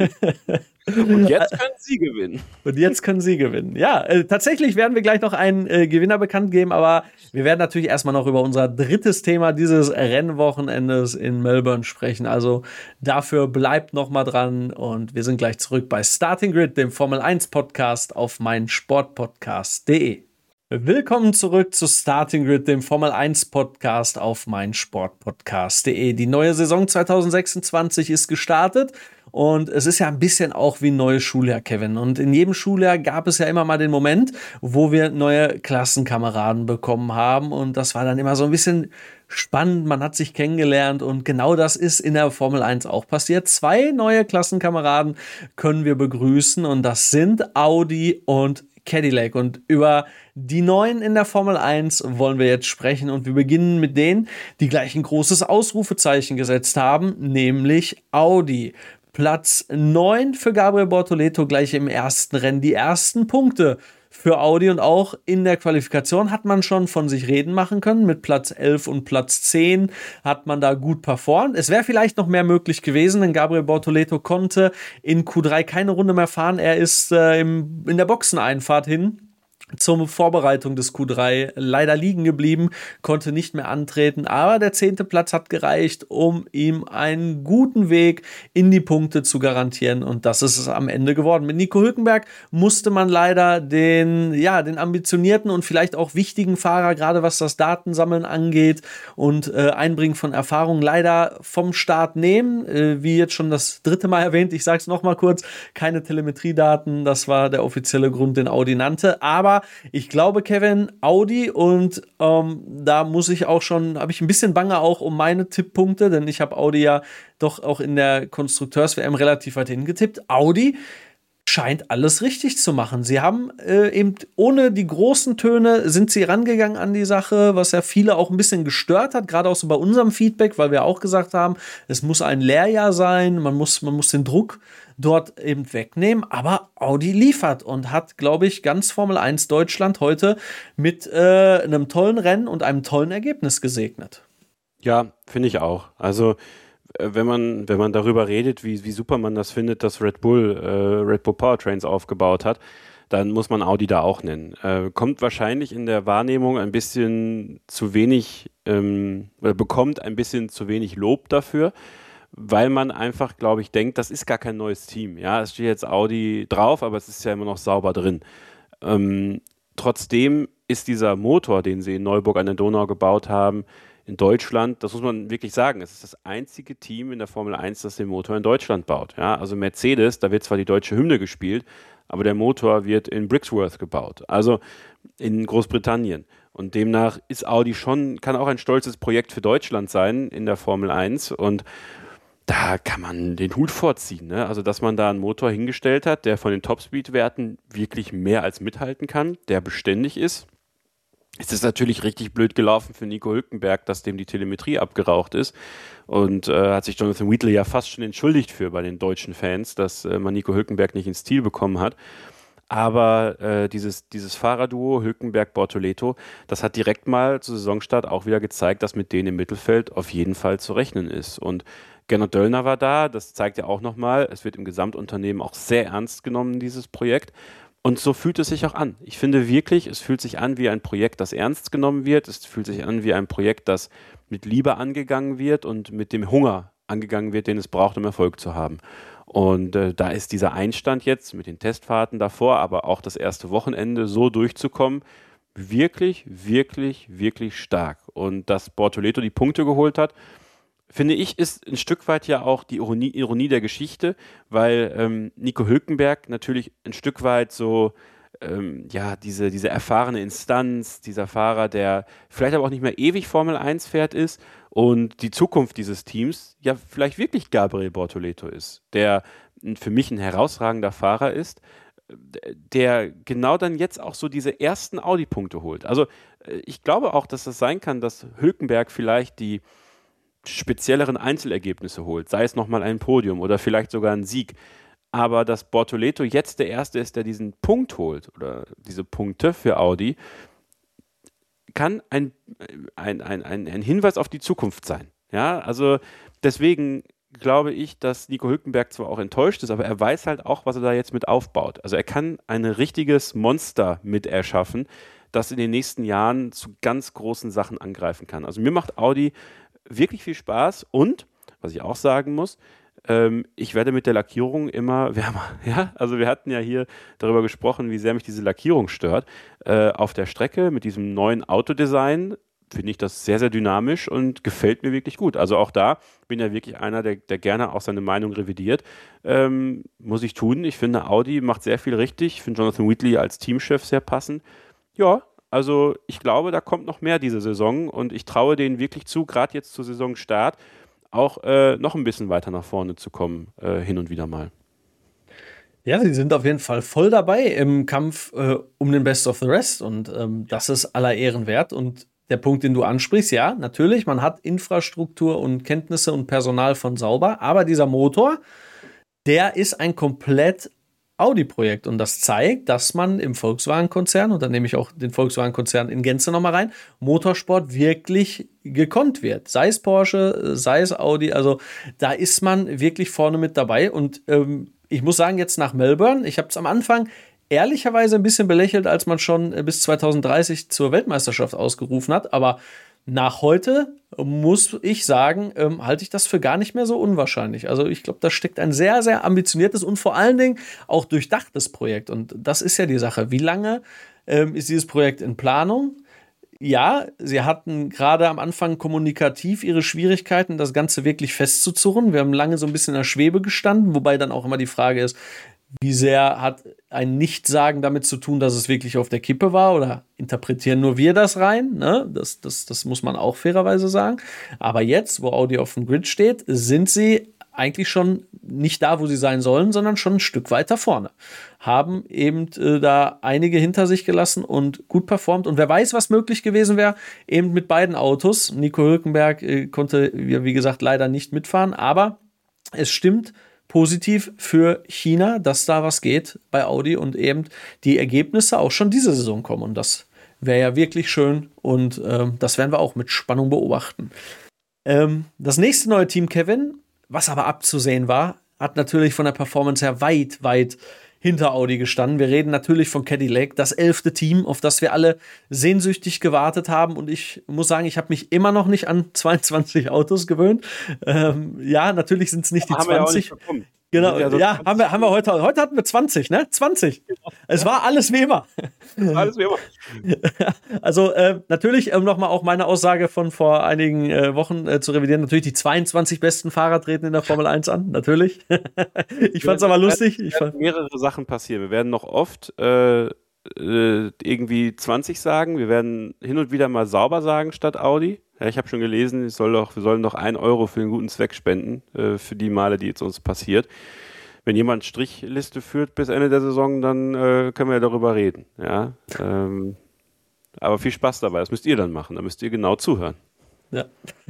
Und jetzt können Sie gewinnen. Und jetzt können Sie gewinnen. Ja, äh, tatsächlich werden wir gleich noch einen äh, Gewinner bekannt geben, aber wir werden natürlich erstmal noch über unser drittes Thema dieses Rennwochenendes in Melbourne sprechen. Also dafür bleibt noch mal dran und wir sind gleich zurück bei Starting Grid, dem Formel eins Podcast auf meinsportpodcast punkt de. Willkommen zurück zu Starting Grid, dem Formel eins Podcast auf meinsportpodcast punkt de. Die neue Saison zwanzig sechsundzwanzig ist gestartet. Und es ist ja ein bisschen auch wie ein neues Schuljahr, Kevin. Und in jedem Schuljahr gab es ja immer mal den Moment, wo wir neue Klassenkameraden bekommen haben. Und das war dann immer so ein bisschen spannend. Man hat sich kennengelernt. Und genau das ist in der Formel eins auch passiert. Zwei neue Klassenkameraden können wir begrüßen. Und das sind Audi und Cadillac. Und über die Neuen in der Formel eins wollen wir jetzt sprechen. Und wir beginnen mit denen, die gleich ein großes Ausrufezeichen gesetzt haben, nämlich Audi. Platz neun für Gabriel Bortoleto gleich im ersten Rennen. Die ersten Punkte für Audi und auch in der Qualifikation hat man schon von sich reden machen können. Mit Platz elf und Platz zehn hat man da gut performt. Es wäre vielleicht noch mehr möglich gewesen, denn Gabriel Bortoleto konnte in Q drei keine Runde mehr fahren. Er ist äh, im, in der Boxeneinfahrt hin zur Vorbereitung des Q drei leider liegen geblieben, konnte nicht mehr antreten, aber der zehnte Platz hat gereicht, um ihm einen guten Weg in die Punkte zu garantieren und das ist es am Ende geworden. Mit Nico Hülkenberg musste man leider den, ja, den ambitionierten und vielleicht auch wichtigen Fahrer, gerade was das Datensammeln angeht und äh, Einbringen von Erfahrung, leider vom Start nehmen, äh, wie jetzt schon das dritte Mal erwähnt, ich sage es nochmal kurz, keine Telemetriedaten, das war der offizielle Grund, den Audi nannte, aber ich glaube, Kevin, Audi und ähm, da muss ich auch schon, habe ich ein bisschen Bange auch um meine Tipppunkte, denn ich habe Audi ja doch auch in der Konstrukteurs-W M relativ weit hingetippt. Audi scheint alles richtig zu machen. Sie haben äh, eben ohne die großen Töne sind sie rangegangen an die Sache, was ja viele auch ein bisschen gestört hat, gerade auch so bei unserem Feedback, weil wir auch gesagt haben, es muss ein Lehrjahr sein, man muss, man muss den Druck dort eben wegnehmen, aber Audi liefert und hat, glaube ich, ganz Formel eins Deutschland heute mit äh, einem tollen Rennen und einem tollen Ergebnis gesegnet. Ja, finde ich auch. Also wenn man, wenn man darüber redet, wie, wie super man das findet, dass Red Bull äh, Red Bull Powertrains aufgebaut hat, dann muss man Audi da auch nennen. Äh, kommt wahrscheinlich in der Wahrnehmung ein bisschen zu wenig, ähm, oder bekommt ein bisschen zu wenig Lob dafür, weil man einfach, glaube ich, denkt, das ist gar kein neues Team. Ja, es steht jetzt Audi drauf, aber es ist ja immer noch sauber drin. Ähm, trotzdem ist dieser Motor, den sie in Neuburg an der Donau gebaut haben, in Deutschland, das muss man wirklich sagen, es ist das einzige Team in der Formel eins, das den Motor in Deutschland baut. Ja, also Mercedes, da wird zwar die deutsche Hymne gespielt, aber der Motor wird in Brixworth gebaut, also in Großbritannien. Und demnach ist Audi schon, kann auch ein stolzes Projekt für Deutschland sein in der Formel eins und da kann man den Hut vorziehen, ne? Also, dass man da einen Motor hingestellt hat, der von den Topspeed-Werten wirklich mehr als mithalten kann, der beständig ist. Es ist natürlich richtig blöd gelaufen für Nico Hülkenberg, dass dem die Telemetrie abgeraucht ist. Und äh, hat sich Jonathan Wheatley ja fast schon entschuldigt für bei den deutschen Fans, dass äh, man Nico Hülkenberg nicht ins Ziel bekommen hat. Aber äh, dieses, dieses Fahrerduo Hülkenberg-Bortoleto, das hat direkt mal zu Saisonstart auch wieder gezeigt, dass mit denen im Mittelfeld auf jeden Fall zu rechnen ist. Und Gernot Döllner war da, das zeigt ja auch nochmal, es wird im Gesamtunternehmen auch sehr ernst genommen, dieses Projekt. Und so fühlt es sich auch an. Ich finde wirklich, es fühlt sich an wie ein Projekt, das ernst genommen wird. Es fühlt sich an wie ein Projekt, das mit Liebe angegangen wird und mit dem Hunger angegangen wird, den es braucht, um Erfolg zu haben. Und äh, da ist dieser Einstand jetzt mit den Testfahrten davor, aber auch das erste Wochenende so durchzukommen, wirklich, wirklich, wirklich stark. Und dass Bortoleto die Punkte geholt hat, finde ich, ist ein Stück weit ja auch die Ironie, Ironie der Geschichte, weil ähm, Nico Hülkenberg natürlich ein Stück weit so, ähm, ja, diese, diese erfahrene Instanz, dieser Fahrer, der vielleicht aber auch nicht mehr ewig Formel eins fährt ist und die Zukunft dieses Teams ja vielleicht wirklich Gabriel Bortoleto ist, der für mich ein herausragender Fahrer ist, der genau dann jetzt auch so diese ersten Audi-Punkte holt. Also ich glaube auch, dass das sein kann, dass Hülkenberg vielleicht die spezielleren Einzelergebnisse holt, sei es nochmal ein Podium oder vielleicht sogar ein Sieg. Aber dass Bortoleto jetzt der Erste ist, der diesen Punkt holt oder diese Punkte für Audi, kann ein, ein, ein, ein, ein Hinweis auf die Zukunft sein. Ja, also deswegen glaube ich, dass Nico Hülkenberg zwar auch enttäuscht ist, aber er weiß halt auch, was er da jetzt mit aufbaut. Also er kann ein richtiges Monster mit erschaffen, das in den nächsten Jahren zu ganz großen Sachen angreifen kann. Also mir macht Audi wirklich viel Spaß und, was ich auch sagen muss, ähm, ich werde mit der Lackierung immer wärmer. Ja? Also wir hatten ja hier darüber gesprochen, wie sehr mich diese Lackierung stört. Äh, auf der Strecke mit diesem neuen Autodesign finde ich das sehr, sehr dynamisch und gefällt mir wirklich gut. Also auch da bin ja wirklich einer, der, der gerne auch seine Meinung revidiert. Ähm, muss ich tun. Ich finde, Audi macht sehr viel richtig. Ich finde Jonathan Wheatley als Teamchef sehr passend. Ja, also ich glaube, da kommt noch mehr diese Saison und ich traue denen wirklich zu, gerade jetzt zur Saisonstart, auch äh, noch ein bisschen weiter nach vorne zu kommen, äh, hin und wieder mal. Ja, sie sind auf jeden Fall voll dabei im Kampf äh, um den Best of the Rest und ähm, das ist aller Ehren wert. Und der Punkt, den du ansprichst, ja, natürlich, man hat Infrastruktur und Kenntnisse und Personal von sauber, aber dieser Motor, der ist ein komplett Audi-Projekt und das zeigt, dass man im Volkswagen-Konzern, und dann nehme ich auch den Volkswagen-Konzern in Gänze nochmal rein, Motorsport wirklich gekonnt wird. Sei es Porsche, sei es Audi, also da ist man wirklich vorne mit dabei und ähm, ich muss sagen, jetzt nach Melbourne, ich habe es am Anfang ehrlicherweise ein bisschen belächelt, als man schon bis zwanzig dreißig zur Weltmeisterschaft ausgerufen hat, aber nach heute muss ich sagen, ähm, halte ich das für gar nicht mehr so unwahrscheinlich. Also ich glaube, da steckt ein sehr, sehr ambitioniertes und vor allen Dingen auch durchdachtes Projekt. Und das ist ja die Sache. Wie lange ähm, ist dieses Projekt in Planung? Ja, sie hatten gerade am Anfang kommunikativ ihre Schwierigkeiten, das Ganze wirklich festzuzurren. Wir haben lange so ein bisschen in der Schwebe gestanden, wobei dann auch immer die Frage ist, wie sehr hat ein Nichtsagen damit zu tun, dass es wirklich auf der Kippe war oder interpretieren nur wir das rein? Ne? Das, das, das muss man auch fairerweise sagen. Aber jetzt, wo Audi auf dem Grid steht, sind sie eigentlich schon nicht da, wo sie sein sollen, sondern schon ein Stück weiter vorne. Haben eben äh, da einige hinter sich gelassen und gut performt. Und wer weiß, was möglich gewesen wäre, eben mit beiden Autos. Nico Hülkenberg äh, konnte, wie gesagt, leider nicht mitfahren. Aber es stimmt, positiv für China, dass da was geht bei Audi und eben die Ergebnisse auch schon diese Saison kommen. Und das wäre ja wirklich schön und ähm, das werden wir auch mit Spannung beobachten. Ähm, das nächste neue Team, Kevin, was aber abzusehen war, hat natürlich von der Performance her weit, weit hinter Audi gestanden. Wir reden natürlich von Cadillac, das elfte Team, auf das wir alle sehnsüchtig gewartet haben. Und ich muss sagen, ich habe mich immer noch nicht an zweiundzwanzig Autos gewöhnt. Ähm, ja, natürlich sind es nicht die zwanzig. Genau, ja, so ja haben, wir, haben wir heute. Heute hatten wir zwanzig, ne? zwanzig. Genau. Es war alles wie immer. Alles wie immer. Also, äh, natürlich, um nochmal auch meine Aussage von vor einigen äh, Wochen äh, zu revidieren, natürlich die zweiundzwanzig besten Fahrer treten in der Formel eins an, natürlich. Ich fand es aber lustig. Es werden mehrere Sachen passieren. Wir werden noch oft äh, äh, irgendwie zwanzig sagen. Wir werden hin und wieder mal sauber sagen statt Audi. Ja, ich habe schon gelesen, ich soll doch, wir sollen doch ein Euro für einen guten Zweck spenden, äh, für die Male, die jetzt uns passiert. Wenn jemand Strichliste führt bis Ende der Saison, dann äh, können wir ja darüber reden. Ja? Ähm, aber viel Spaß dabei, das müsst ihr dann machen, da müsst ihr genau zuhören. Ja,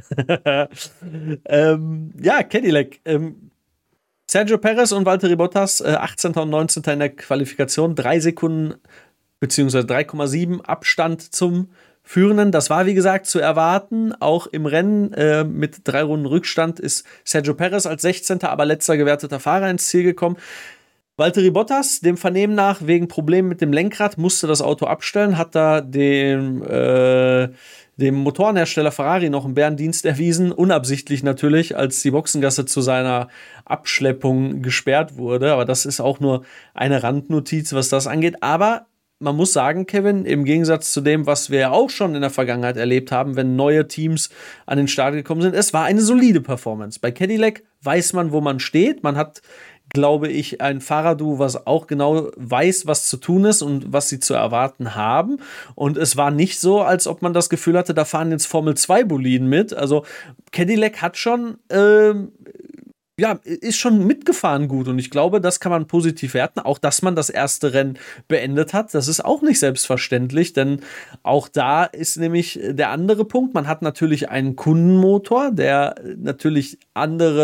ähm, ja Cadillac. Ähm, Sergio Perez und Valtteri Bottas, äh, achtzehnter und neunzehnter in der Qualifikation, drei Sekunden beziehungsweise drei Komma sieben Abstand zum Führenden. Das war, wie gesagt, zu erwarten. Auch im Rennen äh, mit drei Runden Rückstand ist Sergio Perez als sechzehnter, aber letzter gewerteter Fahrer ins Ziel gekommen. Valtteri Bottas, dem Vernehmen nach, wegen Problemen mit dem Lenkrad, musste das Auto abstellen, hat da dem, äh, dem Motorenhersteller Ferrari noch einen Bärendienst erwiesen, unabsichtlich natürlich, als die Boxengasse zu seiner Abschleppung gesperrt wurde. Aber das ist auch nur eine Randnotiz, was das angeht. Aber man muss sagen, Kevin, im Gegensatz zu dem, was wir auch schon in der Vergangenheit erlebt haben, wenn neue Teams an den Start gekommen sind, es war eine solide Performance. Bei Cadillac weiß man, wo man steht. Man hat, glaube ich, ein Fahrerduo, was auch genau weiß, was zu tun ist und was sie zu erwarten haben. Und es war nicht so, als ob man das Gefühl hatte, da fahren jetzt Formel zwei Boliden mit. Also Cadillac hat schon ähm, ja, ist schon mitgefahren gut und ich glaube, das kann man positiv werten. Auch, dass man das erste Rennen beendet hat, das ist auch nicht selbstverständlich, denn auch da ist nämlich der andere Punkt. Man hat natürlich einen Kundenmotor, der natürlich andere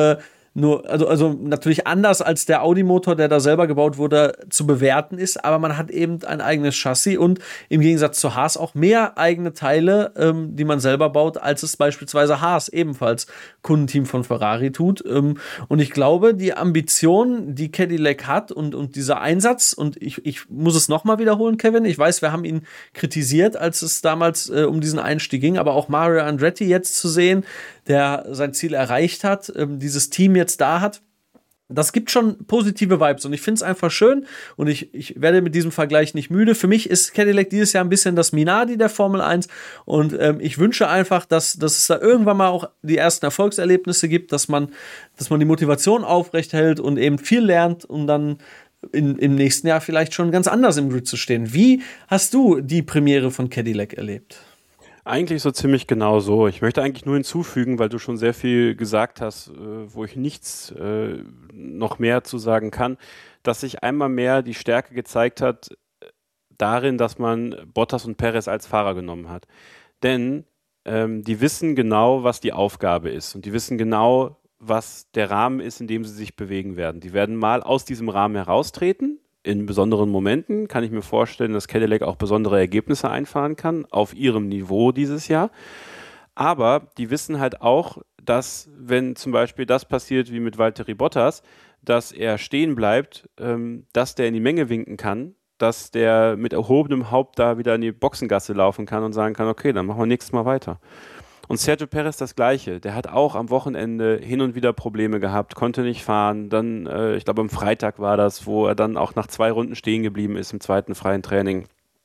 nur, also, also natürlich anders als der Audi-Motor, der da selber gebaut wurde, zu bewerten ist, aber man hat eben ein eigenes Chassis und im Gegensatz zu Haas auch mehr eigene Teile, ähm, die man selber baut, als es beispielsweise Haas, ebenfalls Kundenteam von Ferrari, tut. Ähm, und ich glaube, die Ambition, die Cadillac hat und, und dieser Einsatz, und ich, ich muss es nochmal wiederholen, Kevin, ich weiß, wir haben ihn kritisiert, als es damals äh, um diesen Einstieg ging, aber auch Mario Andretti jetzt zu sehen, der sein Ziel erreicht hat, ähm, dieses Team jetzt da hat, das gibt schon positive Vibes und ich finde es einfach schön und ich, ich werde mit diesem Vergleich nicht müde. Für mich ist Cadillac dieses Jahr ein bisschen das Minardi der Formel eins und ähm, ich wünsche einfach, dass, dass es da irgendwann mal auch die ersten Erfolgserlebnisse gibt, dass man, dass man die Motivation aufrecht hält und eben viel lernt, um dann in, im nächsten Jahr vielleicht schon ganz anders im Grid zu stehen. Wie hast du die Premiere von Cadillac erlebt? Eigentlich so ziemlich genau so. Ich möchte eigentlich nur hinzufügen, weil du schon sehr viel gesagt hast, äh, wo ich nichts äh, noch mehr zu sagen kann, dass sich einmal mehr die Stärke gezeigt hat darin, dass man Bottas und Perez als Fahrer genommen hat. Denn ähm, die wissen genau, was die Aufgabe ist und die wissen genau, was der Rahmen ist, in dem sie sich bewegen werden. Die werden mal aus diesem Rahmen heraustreten. In besonderen Momenten kann ich mir vorstellen, dass Cadillac auch besondere Ergebnisse einfahren kann, auf ihrem Niveau dieses Jahr. Aber die wissen halt auch, dass, wenn zum Beispiel das passiert wie mit Valtteri Bottas, dass er stehen bleibt, ähm, dass der in die Menge winken kann, dass der mit erhobenem Haupt da wieder in die Boxengasse laufen kann und sagen kann, okay, dann machen wir nächstes Mal weiter. Und Sergio Perez das Gleiche. Der hat auch am Wochenende hin und wieder Probleme gehabt, konnte nicht fahren. Dann, äh, ich glaube, am Freitag war das, wo er dann auch nach zwei Runden stehen geblieben ist im zweiten freien Training.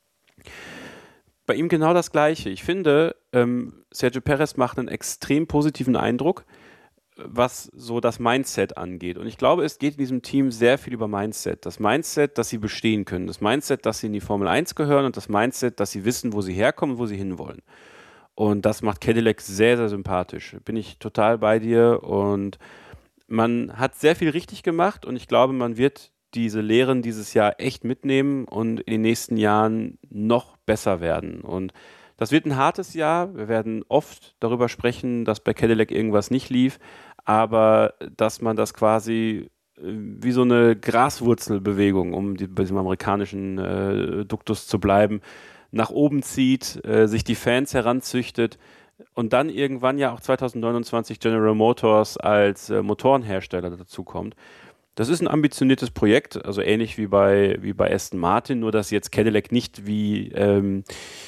Bei ihm genau das Gleiche. Ich finde, ähm, Sergio Perez macht einen extrem positiven Eindruck, was so das Mindset angeht. Und ich glaube, es geht in diesem Team sehr viel über Mindset. Das Mindset, dass sie bestehen können. Das Mindset, dass sie in die Formel eins gehören und das Mindset, dass sie wissen, wo sie herkommen und wo sie hinwollen. Und das macht Cadillac sehr, sehr sympathisch. Bin ich total bei dir. Und man hat sehr viel richtig gemacht. Und ich glaube, man wird diese Lehren dieses Jahr echt mitnehmen und in den nächsten Jahren noch besser werden. Und das wird ein hartes Jahr. Wir werden oft darüber sprechen, dass bei Cadillac irgendwas nicht lief. Aber dass man das quasi wie so eine Graswurzelbewegung, um die, bei diesem amerikanischen äh, Duktus zu bleiben, nach oben zieht, äh, sich die Fans heranzüchtet und dann irgendwann ja auch zwanzig neunundzwanzig General Motors als äh, Motorenhersteller dazukommt. Das ist ein ambitioniertes Projekt, also ähnlich wie bei, wie bei Aston Martin, nur dass jetzt Cadillac nicht wie ähm,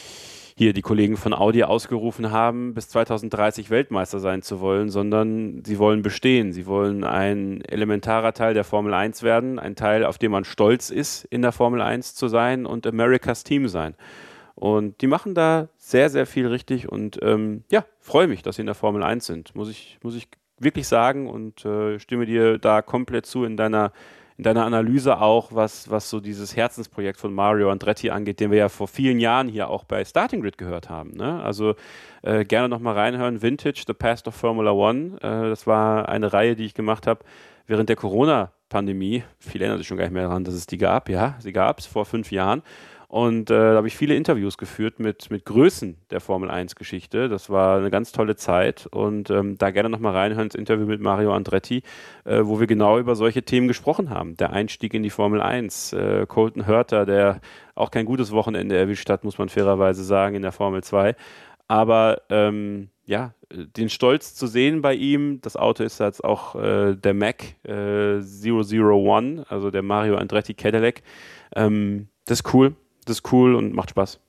hier die Kollegen von Audi ausgerufen haben, bis zwanzig dreißig Weltmeister sein zu wollen, sondern sie wollen bestehen. Sie wollen ein elementarer Teil der Formel eins werden, ein Teil, auf den man stolz ist, in der Formel eins zu sein und Americas Team sein. Und die machen da sehr, sehr viel richtig und ähm, ja, freue mich, dass sie in der Formel eins sind, muss ich, muss ich wirklich sagen und äh, stimme dir da komplett zu in deiner, in deiner Analyse auch, was, was so dieses Herzensprojekt von Mario Andretti angeht, den wir ja vor vielen Jahren hier auch bei Starting Grid gehört haben. Ne? Also äh, gerne nochmal reinhören, Vintage, The Past of Formula One. Äh, das war eine Reihe, die ich gemacht habe während der Corona-Pandemie. Viele erinnern sich schon gar nicht mehr daran, dass es die gab. Ja, sie gab es vor fünf Jahren. Und äh, da habe ich viele Interviews geführt mit, mit Größen der Formel eins Geschichte. Das war eine ganz tolle Zeit. Und ähm, da gerne nochmal reinhören ins Interview mit Mario Andretti, äh, wo wir genau über solche Themen gesprochen haben. Der Einstieg in die Formel eins. Äh, Colton Herta, der auch kein gutes Wochenende erwischt hat, muss man fairerweise sagen, in der Formel zwei. Aber ähm, ja, den Stolz zu sehen bei ihm, das Auto ist jetzt auch äh, der Mac äh, null null eins, also der Mario Andretti Cadillac. Ähm, das ist cool. Das ist cool und macht Spaß.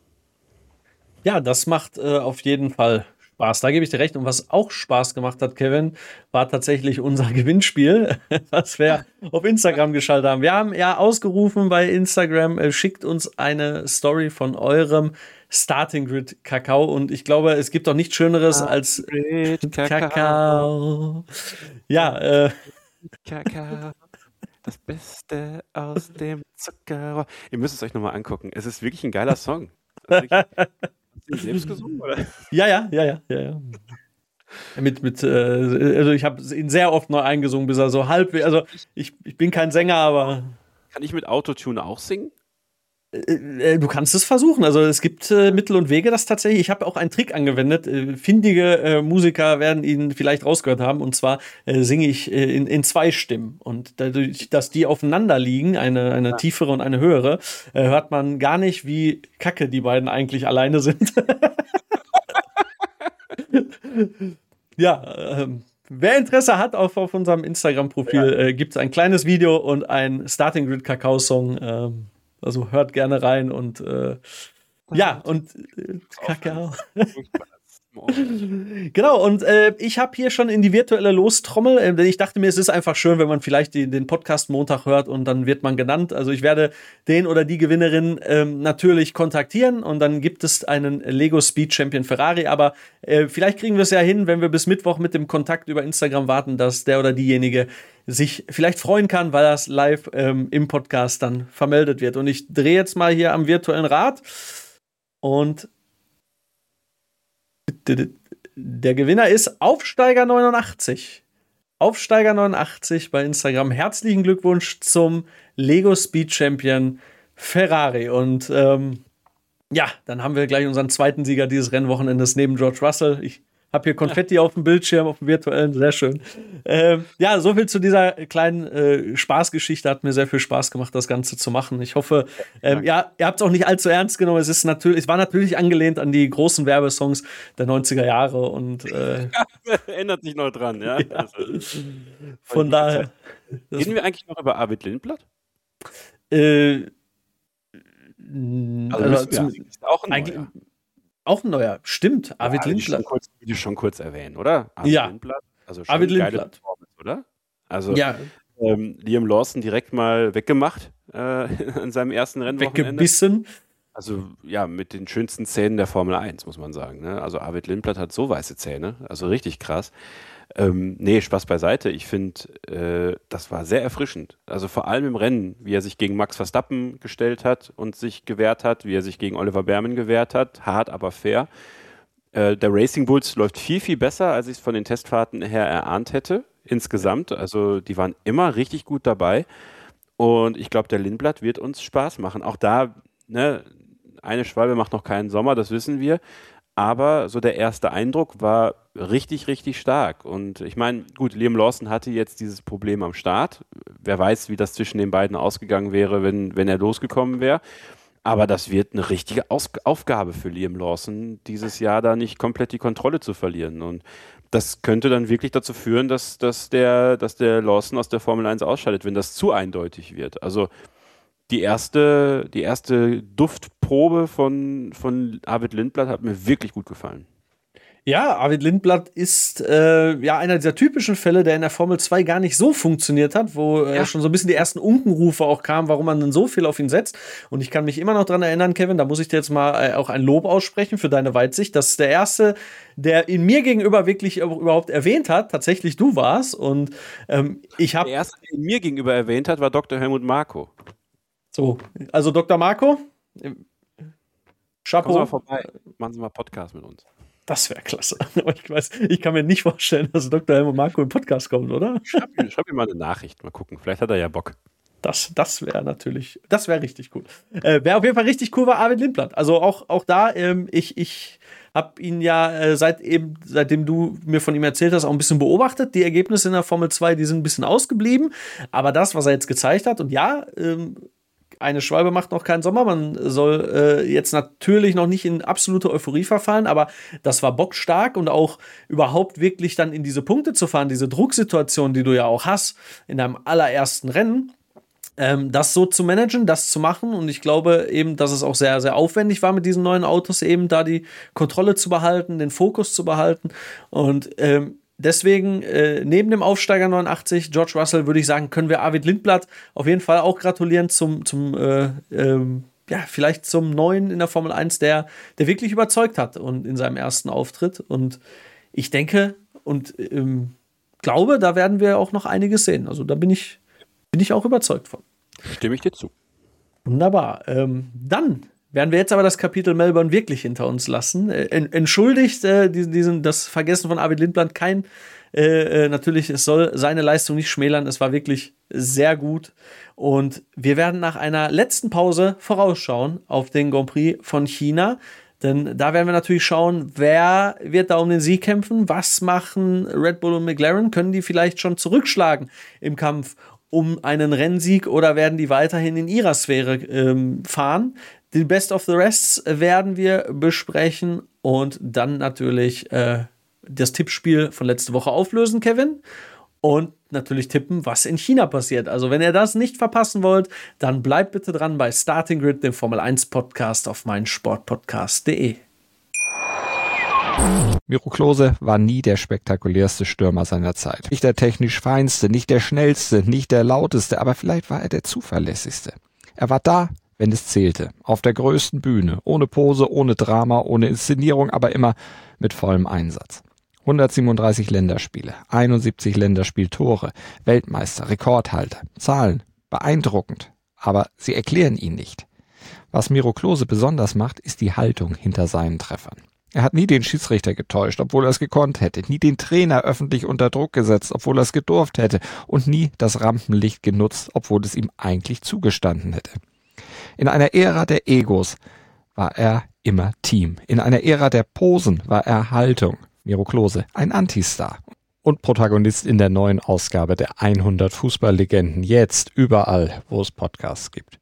Ja, das macht äh, auf jeden Fall Spaß. Da gebe ich dir recht. Und was auch Spaß gemacht hat, Kevin, war tatsächlich unser Gewinnspiel, was wir auf Instagram geschaltet haben. Wir haben ja ausgerufen bei Instagram, äh, schickt uns eine Story von eurem Starting Grid Kakao. Und ich glaube, es gibt doch nichts Schöneres als Kakao. Kakao. Ja, äh. Kakao. Das Beste aus dem Zucker. Ihr müsst es euch nochmal angucken. Es ist wirklich ein geiler Song. Hast du selbst gesungen, oder? Ja, ja, ja, ja, ja, ja. Mit, mit, äh, also ich habe ihn sehr oft neu eingesungen, bis er so halb, also ich, ich bin kein Sänger, aber. Kann ich mit Autotune auch singen? Äh, du kannst es versuchen. Also es gibt äh, Mittel und Wege, das tatsächlich. Ich habe auch einen Trick angewendet. Äh, findige äh, Musiker werden ihn vielleicht rausgehört haben. Und zwar äh, singe ich äh, in, in zwei Stimmen. Und dadurch, dass die aufeinander liegen, eine, eine ja. tiefere und eine höhere, äh, hört man gar nicht, wie kacke die beiden eigentlich alleine sind. Ja, ähm, wer Interesse hat, auf, auf unserem Instagram-Profil ja. äh, gibt es ein kleines Video und ein Starting Grid Kakao-Song. Ähm, also hört gerne rein und äh, ja, und äh, Kakao. Genau, und äh, ich habe hier schon in die virtuelle Lostrommel, äh, denn ich dachte mir, es ist einfach schön, wenn man vielleicht die, den Podcast Montag hört und dann wird man genannt. Also ich werde den oder die Gewinnerin ähm, natürlich kontaktieren und dann gibt es einen Lego Speed Champion Ferrari, aber äh, vielleicht kriegen wir es ja hin, wenn wir bis Mittwoch mit dem Kontakt über Instagram warten, dass der oder diejenige sich vielleicht freuen kann, weil das live ähm, im Podcast dann vermeldet wird. Und ich drehe jetzt mal hier am virtuellen Rad und der Gewinner ist Aufsteiger neunundachtzig. Aufsteiger neunundachtzig bei Instagram. Herzlichen Glückwunsch zum Lego Speed Champion Ferrari. Und ähm, ja, dann haben wir gleich unseren zweiten Sieger dieses Rennwochenendes neben George Russell. Ich habe hier Konfetti ja. auf dem Bildschirm, auf dem virtuellen, sehr schön. Ähm, ja, so viel zu dieser kleinen äh, Spaßgeschichte. Hat mir sehr viel Spaß gemacht, das Ganze zu machen. Ich hoffe, ähm, ja, ihr habt es auch nicht allzu ernst genommen. Es ist natürlich, es war natürlich angelehnt an die großen Werbesongs der neunziger Jahre und äh, erinnert sich noch dran, ja. ja. Also, von daher. Reden wir eigentlich noch über Arvid Lindblad? Äh, also, also zum, ist auch ein neuer. Auch ein neuer, stimmt. Arvid ja, Lindblad. Ich kurz, will ich schon kurz erwähnen, oder? Arvid ja. Lindblad. Also schon Arvid geile Lindblad. Performance, oder? Also ja. ähm, Liam Lawson direkt mal weggemacht äh, an seinem ersten Rennwochenende. Weggebissen. Also ja, mit den schönsten Zähnen der Formel eins, muss man sagen. Ne? Also Arvid Lindblad hat so weiße Zähne, also richtig krass. Ähm, nee, Spaß beiseite. Ich finde, äh, das war sehr erfrischend. Also vor allem im Rennen, wie er sich gegen Max Verstappen gestellt hat und sich gewehrt hat, wie er sich gegen Oliver Behrmann gewehrt hat. Hart, aber fair. Äh, der Racing Bulls läuft viel, viel besser, als ich es von den Testfahrten her erahnt hätte. Insgesamt. Also die waren immer richtig gut dabei. Und ich glaube, der Lindblad wird uns Spaß machen. Auch da, ne, eine Schwalbe macht noch keinen Sommer, das wissen wir. Aber so der erste Eindruck war richtig, richtig stark. Und ich meine, gut, Liam Lawson hatte jetzt dieses Problem am Start. Wer weiß, wie das zwischen den beiden ausgegangen wäre, wenn, wenn er losgekommen wäre. Aber das wird eine richtige Aus- Aufgabe für Liam Lawson, dieses Jahr da nicht komplett die Kontrolle zu verlieren. Und das könnte dann wirklich dazu führen, dass, dass, der, dass der Lawson aus der Formel eins ausscheidet, wenn das zu eindeutig wird. Also die erste, die erste Duftprobe von, von Arvid Lindblad hat mir wirklich gut gefallen. Ja, Arvid Lindblad ist äh, ja einer dieser typischen Fälle, der in der Formel zwei gar nicht so funktioniert hat, wo äh, ja. schon so ein bisschen die ersten Unkenrufe auch kamen, warum man denn so viel auf ihn setzt. Und ich kann mich immer noch dran erinnern, Kevin, da muss ich dir jetzt mal äh, auch ein Lob aussprechen für deine Weitsicht. Das ist der Erste, der in mir gegenüber wirklich überhaupt erwähnt hat, tatsächlich du warst. Und ähm, ich habe Der Erste, der in mir gegenüber erwähnt hat, war Doktor Helmut Marko. So, also Doktor Marko, Chapeau. Kommen Sie mal vorbei, machen Sie mal Podcast mit uns. Das wäre klasse. Aber ich weiß, ich kann mir nicht vorstellen, dass Doktor Helmut Marko im Podcast kommt, oder? Schreib, schreib ihm mal eine Nachricht, mal gucken. Vielleicht hat er ja Bock. Das, das wäre natürlich, das wäre richtig cool. Äh, wer auf jeden Fall richtig cool war, Arvid Lindblad. Also auch, auch da, ähm, ich, ich habe ihn ja äh, seit eben, seitdem du mir von ihm erzählt hast, auch ein bisschen beobachtet. Die Ergebnisse in der Formel zwei, die sind ein bisschen ausgeblieben. Aber das, was er jetzt gezeigt hat, und ja, ähm, eine Schwalbe macht noch keinen Sommer. Man soll äh, jetzt natürlich noch nicht in absolute Euphorie verfallen, aber das war bockstark und auch überhaupt wirklich dann in diese Punkte zu fahren, diese Drucksituation, die du ja auch hast in deinem allerersten Rennen, ähm, das so zu managen, das zu machen. Und ich glaube eben, dass es auch sehr, sehr aufwendig war mit diesen neuen Autos, eben da die Kontrolle zu behalten, den Fokus zu behalten. Und ähm, Deswegen, äh, neben dem Aufsteiger neunundachtzig, George Russell, würde ich sagen, können wir Arvid Lindblad auf jeden Fall auch gratulieren zum, zum äh, ähm, ja, vielleicht zum Neuen in der Formel eins, der, der wirklich überzeugt hat und in seinem ersten Auftritt. Und ich denke und ähm, glaube, da werden wir auch noch einiges sehen. Also da bin ich, bin ich auch überzeugt von. Stimme ich dir zu. Wunderbar. Ähm, dann werden wir jetzt aber das Kapitel Melbourne wirklich hinter uns lassen. Äh, entschuldigt äh, diesen, diesen, das Vergessen von Arvid Lindblad kein äh, natürlich, es soll seine Leistung nicht schmälern. Es war wirklich sehr gut. Und wir werden nach einer letzten Pause vorausschauen auf den Grand Prix von China. Denn da werden wir natürlich schauen, wer wird da um den Sieg kämpfen? Was machen Red Bull und McLaren? Können die vielleicht schon zurückschlagen im Kampf um einen Rennsieg oder werden die weiterhin in ihrer Sphäre ähm, fahren? Den Best of the Rests werden wir besprechen und dann natürlich äh, das Tippspiel von letzte Woche auflösen, Kevin. Und natürlich tippen, was in China passiert. Also wenn ihr das nicht verpassen wollt, dann bleibt bitte dran bei Starting Grid, dem Formel eins Podcast auf meinsportpodcast punkt de. Miro Klose war nie der spektakulärste Stürmer seiner Zeit. Nicht der technisch feinste, nicht der schnellste, nicht der lauteste, aber vielleicht war er der zuverlässigste. Er war da, wenn es zählte. Auf der größten Bühne. Ohne Pose, ohne Drama, ohne Inszenierung, aber immer mit vollem Einsatz. hundertsiebenunddreißig Länderspiele, einundsiebzig Länderspieltore, Weltmeister, Rekordhalter. Zahlen, beeindruckend, aber sie erklären ihn nicht. Was Miro Klose besonders macht, ist die Haltung hinter seinen Treffern. Er hat nie den Schiedsrichter getäuscht, obwohl er es gekonnt hätte, nie den Trainer öffentlich unter Druck gesetzt, obwohl er es gedurft hätte und nie das Rampenlicht genutzt, obwohl es ihm eigentlich zugestanden hätte. In einer Ära der Egos war er immer Team. In einer Ära der Posen war er Haltung. Miro Klose, ein Antistar und Protagonist in der neuen Ausgabe der hundert Fußballlegenden. Jetzt überall, wo es Podcasts gibt.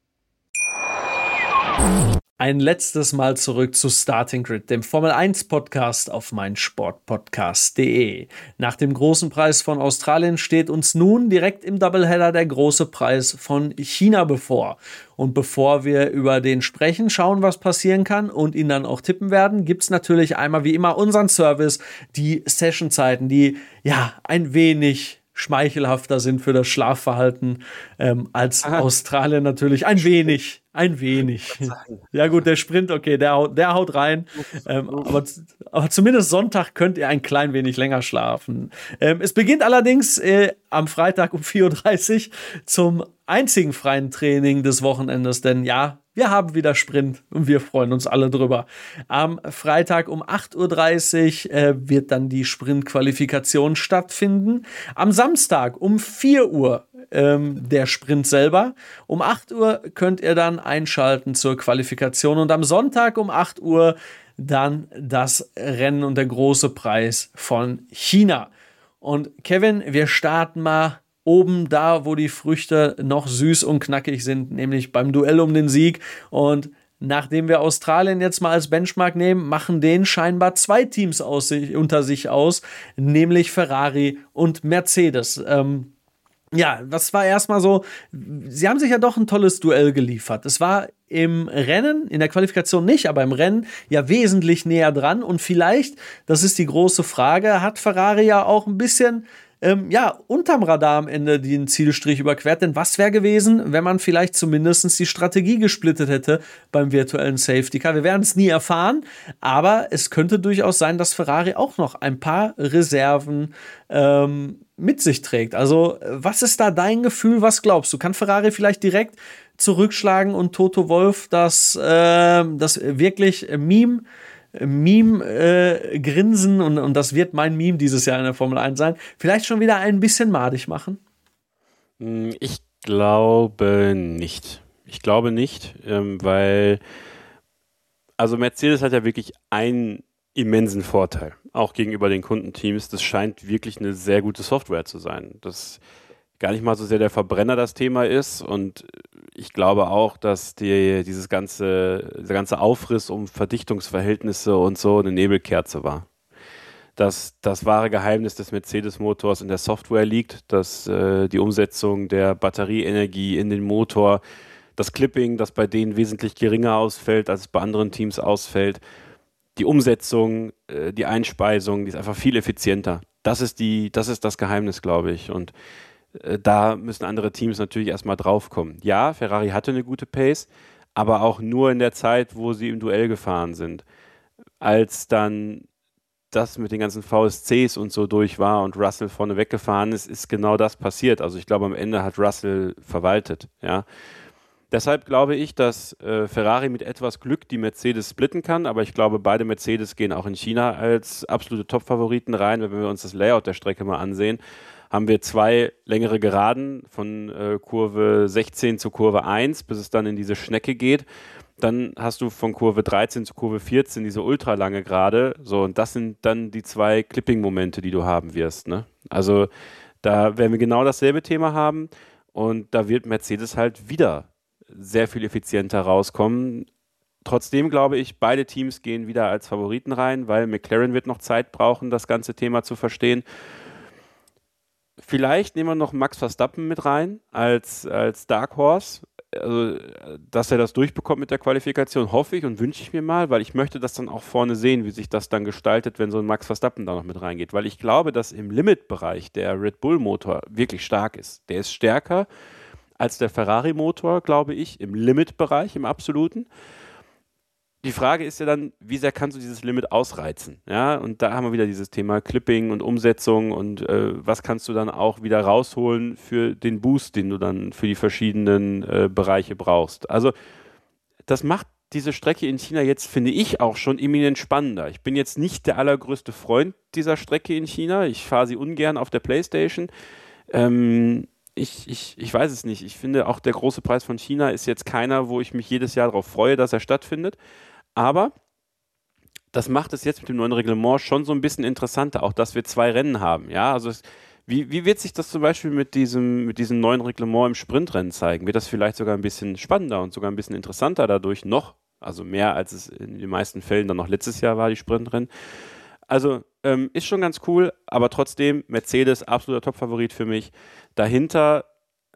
Ein letztes Mal zurück zu Starting Grid, dem Formel eins Podcast auf meinsportpodcast punkt de. Nach dem großen Preis von Australien steht uns nun direkt im Doubleheader der große Preis von China bevor. Und bevor wir über den sprechen, schauen, was passieren kann und ihn dann auch tippen werden, gibt's natürlich einmal wie immer unseren Service, die Sessionzeiten, die ja ein wenig schmeichelhafter sind für das Schlafverhalten ähm, als Aha. Australien natürlich. Ein wenig, ein wenig. Ja gut, der Sprint, okay, der haut, der haut rein. Ähm, aber, aber zumindest Sonntag könnt ihr ein klein wenig länger schlafen. Ähm, es beginnt allerdings äh, am Freitag um vier Uhr dreißig zum einzigen freien Training des Wochenendes, denn ja, wir haben wieder Sprint und wir freuen uns alle drüber. Am Freitag um acht Uhr dreißig äh, wird dann die Sprintqualifikation stattfinden. Am Samstag um vier Uhr ähm, der Sprint selber. Um acht Uhr könnt ihr dann einschalten zur Qualifikation und am Sonntag um acht Uhr dann das Rennen und der große Preis von China. Und Kevin, wir starten mal oben da, wo die Früchte noch süß und knackig sind, nämlich beim Duell um den Sieg. Und nachdem wir Australien jetzt mal als Benchmark nehmen, machen den scheinbar zwei Teams aus sich, unter sich aus, nämlich Ferrari und Mercedes. Ähm, ja, das war erstmal so, sie haben sich ja doch ein tolles Duell geliefert. Es war im Rennen, in der Qualifikation nicht, aber im Rennen ja wesentlich näher dran. Und vielleicht, das ist die große Frage, hat Ferrari ja auch ein bisschen Ähm, ja, unterm Radar am Ende den Zielstrich überquert. Denn was wäre gewesen, wenn man vielleicht zumindest die Strategie gesplittet hätte beim virtuellen Safety Car? Wir werden es nie erfahren, aber es könnte durchaus sein, dass Ferrari auch noch ein paar Reserven ähm, mit sich trägt. Also, was ist da dein Gefühl? Was glaubst du? Kann Ferrari vielleicht direkt zurückschlagen und Toto Wolff das, äh, das wirklich Meme Meme-Grinsen äh, und, und das wird mein Meme dieses Jahr in der Formel eins sein, vielleicht schon wieder ein bisschen madig machen? Ich glaube nicht. Ich glaube nicht, ähm, weil also Mercedes hat ja wirklich einen immensen Vorteil, auch gegenüber den Kundenteams. Das scheint wirklich eine sehr gute Software zu sein. Das gar nicht mal so sehr der Verbrenner das Thema ist und ich glaube auch, dass die, dieses ganze, dieser ganze Aufriss um Verdichtungsverhältnisse und so eine Nebelkerze war. Dass das wahre Geheimnis des Mercedes-Motors in der Software liegt, dass äh, die Umsetzung der Batterieenergie in den Motor, das Clipping, das bei denen wesentlich geringer ausfällt, als es bei anderen Teams ausfällt, die Umsetzung, äh, die Einspeisung, die ist einfach viel effizienter. Das ist die, das ist das Geheimnis, glaube ich. Und da müssen andere Teams natürlich erstmal draufkommen. Ja, Ferrari hatte eine gute Pace, aber auch nur in der Zeit, wo sie im Duell gefahren sind. Als dann das mit den ganzen V S Cs und so durch war und Russell vorne weggefahren ist, ist genau das passiert. Also ich glaube, am Ende hat Russell verwaltet. Ja. Deshalb glaube ich, dass äh, Ferrari mit etwas Glück die Mercedes splitten kann, aber ich glaube, beide Mercedes gehen auch in China als absolute Top-Favoriten rein. Wenn wir uns das Layout der Strecke mal ansehen, haben wir zwei längere Geraden von äh, Kurve sechzehn zu Kurve eins, bis es dann in diese Schnecke geht. Dann hast du von Kurve dreizehn zu Kurve vierzehn diese ultralange Gerade. So, und das sind dann die zwei Clipping-Momente, die du haben wirst. Ne? Also da werden wir genau dasselbe Thema haben und da wird Mercedes halt wieder sehr viel effizienter rauskommen. Trotzdem glaube ich, beide Teams gehen wieder als Favoriten rein, weil McLaren wird noch Zeit brauchen, das ganze Thema zu verstehen. Vielleicht nehmen wir noch Max Verstappen mit rein als, als Dark Horse. Also, dass er das durchbekommt mit der Qualifikation, hoffe ich und wünsche ich mir mal, weil ich möchte das dann auch vorne sehen, wie sich das dann gestaltet, wenn so ein Max Verstappen da noch mit reingeht. Weil ich glaube, dass im Limit-Bereich der Red Bull-Motor wirklich stark ist. Der ist stärker als der Ferrari-Motor, glaube ich, im Limit-Bereich, im absoluten. Die Frage ist ja dann, wie sehr kannst du dieses Limit ausreizen? Ja, und da haben wir wieder dieses Thema Clipping und Umsetzung und äh, was kannst du dann auch wieder rausholen für den Boost, den du dann für die verschiedenen äh, Bereiche brauchst. Also das macht diese Strecke in China jetzt, finde ich, auch schon eminent spannender. Ich bin jetzt nicht der allergrößte Freund dieser Strecke in China. Ich fahre sie ungern auf der PlayStation. Ähm, Ich, ich, ich weiß es nicht. Ich finde, auch der große Preis von China ist jetzt keiner, wo ich mich jedes Jahr darauf freue, dass er stattfindet. Aber das macht es jetzt mit dem neuen Reglement schon so ein bisschen interessanter, auch dass wir zwei Rennen haben. Ja, also es, wie, wie wird sich das zum Beispiel mit diesem, mit diesem neuen Reglement im Sprintrennen zeigen? Wird das vielleicht sogar ein bisschen spannender und sogar ein bisschen interessanter dadurch noch? Also mehr, als es in den meisten Fällen dann noch letztes Jahr war, die Sprintrennen. Also ähm, ist schon ganz cool, aber trotzdem Mercedes absoluter Top-Favorit für mich. Dahinter,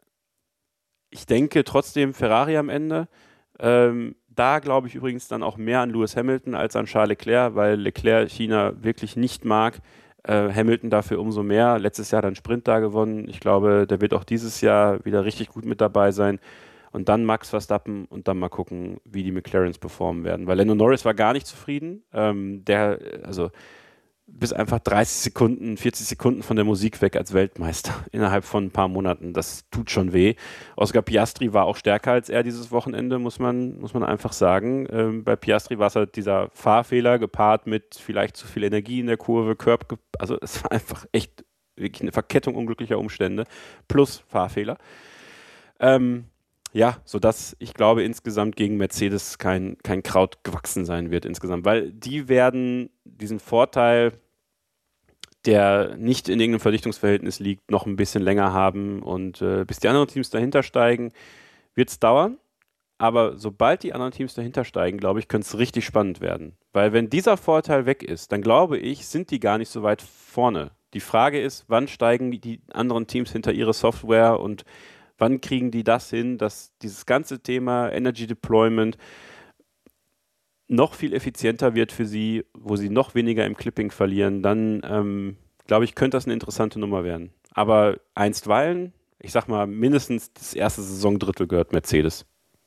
ich denke trotzdem Ferrari am Ende. Ähm, da glaube ich übrigens dann auch mehr an Lewis Hamilton als an Charles Leclerc, weil Leclerc China wirklich nicht mag. Äh, Hamilton dafür umso mehr. Letztes Jahr dann Sprint da gewonnen. Ich glaube, der wird auch dieses Jahr wieder richtig gut mit dabei sein. Und dann Max Verstappen und dann mal gucken, wie die McLarens performen werden. Weil Lando Norris war gar nicht zufrieden. Ähm, der, also bis einfach dreißig Sekunden, vierzig Sekunden von der Musik weg als Weltmeister innerhalb von ein paar Monaten. Das tut schon weh. Oscar Piastri war auch stärker als er dieses Wochenende, muss man, muss man einfach sagen. Ähm, bei Piastri war es halt dieser Fahrfehler gepaart mit vielleicht zu viel Energie in der Kurve, Curb, also es war einfach echt wirklich eine Verkettung unglücklicher Umstände plus Fahrfehler. Ähm, Ja, sodass ich glaube, insgesamt gegen Mercedes kein, kein Kraut gewachsen sein wird insgesamt, weil die werden diesen Vorteil, der nicht in irgendeinem Verdichtungsverhältnis liegt, noch ein bisschen länger haben und äh, bis die anderen Teams dahinter steigen, wird es dauern, aber sobald die anderen Teams dahinter steigen, glaube ich, könnte es richtig spannend werden, weil wenn dieser Vorteil weg ist, dann glaube ich, sind die gar nicht so weit vorne. Die Frage ist, wann steigen die anderen Teams hinter ihre Software und wann kriegen die das hin, dass dieses ganze Thema Energy Deployment noch viel effizienter wird für sie, wo sie noch weniger im Clipping verlieren, dann ähm, glaube ich, könnte das eine interessante Nummer werden. Aber einstweilen, ich sag mal, mindestens das erste Saisondrittel gehört Mercedes.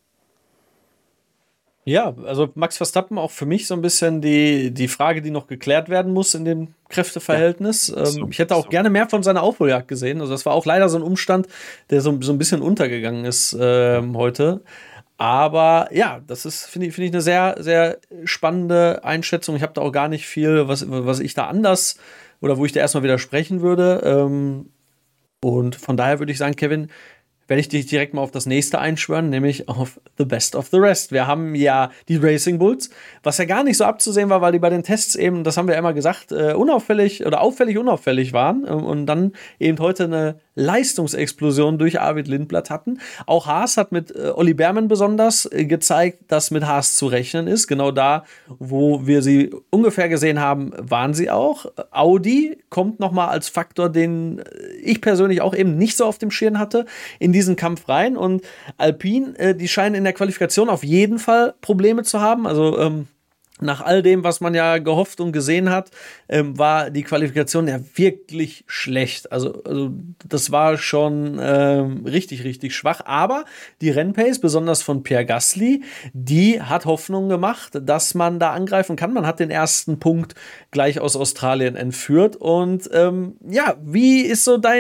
Ja, also Max Verstappen auch für mich so ein bisschen die, die Frage, die noch geklärt werden muss in dem Kräfteverhältnis. Ja, so, ähm, ich hätte auch so. gerne mehr von seiner Aufholjagd gesehen. Also das war auch leider so ein Umstand, der so, so ein bisschen untergegangen ist ähm, heute. Aber ja, das ist, finde ich, finde ich, eine sehr, sehr spannende Einschätzung. Ich habe da auch gar nicht viel, was, was ich da anders oder wo ich da erstmal widersprechen würde. Ähm, und von daher würde ich sagen, Kevin, werde ich dich direkt mal auf das nächste einschwören, nämlich auf The Best of the Rest. Wir haben ja die Racing Bulls, was ja gar nicht so abzusehen war, weil die bei den Tests eben, das haben wir ja immer gesagt, äh, unauffällig oder auffällig unauffällig waren äh, und dann eben heute eine Leistungsexplosion durch Arvid Lindblad hatten. Auch Haas hat mit äh, Olli Behrmann besonders äh, gezeigt, dass mit Haas zu rechnen ist. Genau da, wo wir sie ungefähr gesehen haben, waren sie auch. Audi kommt nochmal als Faktor, den ich persönlich auch eben nicht so auf dem Schirm hatte, in diesen Kampf rein. Und Alpine, äh, die scheinen in der Qualifikation auf jeden Fall Probleme zu haben. Also ähm, nach all dem, was man ja gehofft und gesehen hat, ähm, war die Qualifikation ja wirklich schlecht. Also, also das war schon ähm, richtig, richtig schwach. Aber die Rennpace, besonders von Pierre Gasly, die hat Hoffnung gemacht, dass man da angreifen kann. Man hat den ersten Punkt gleich aus Australien entführt. Und ähm, ja, wie ist so dein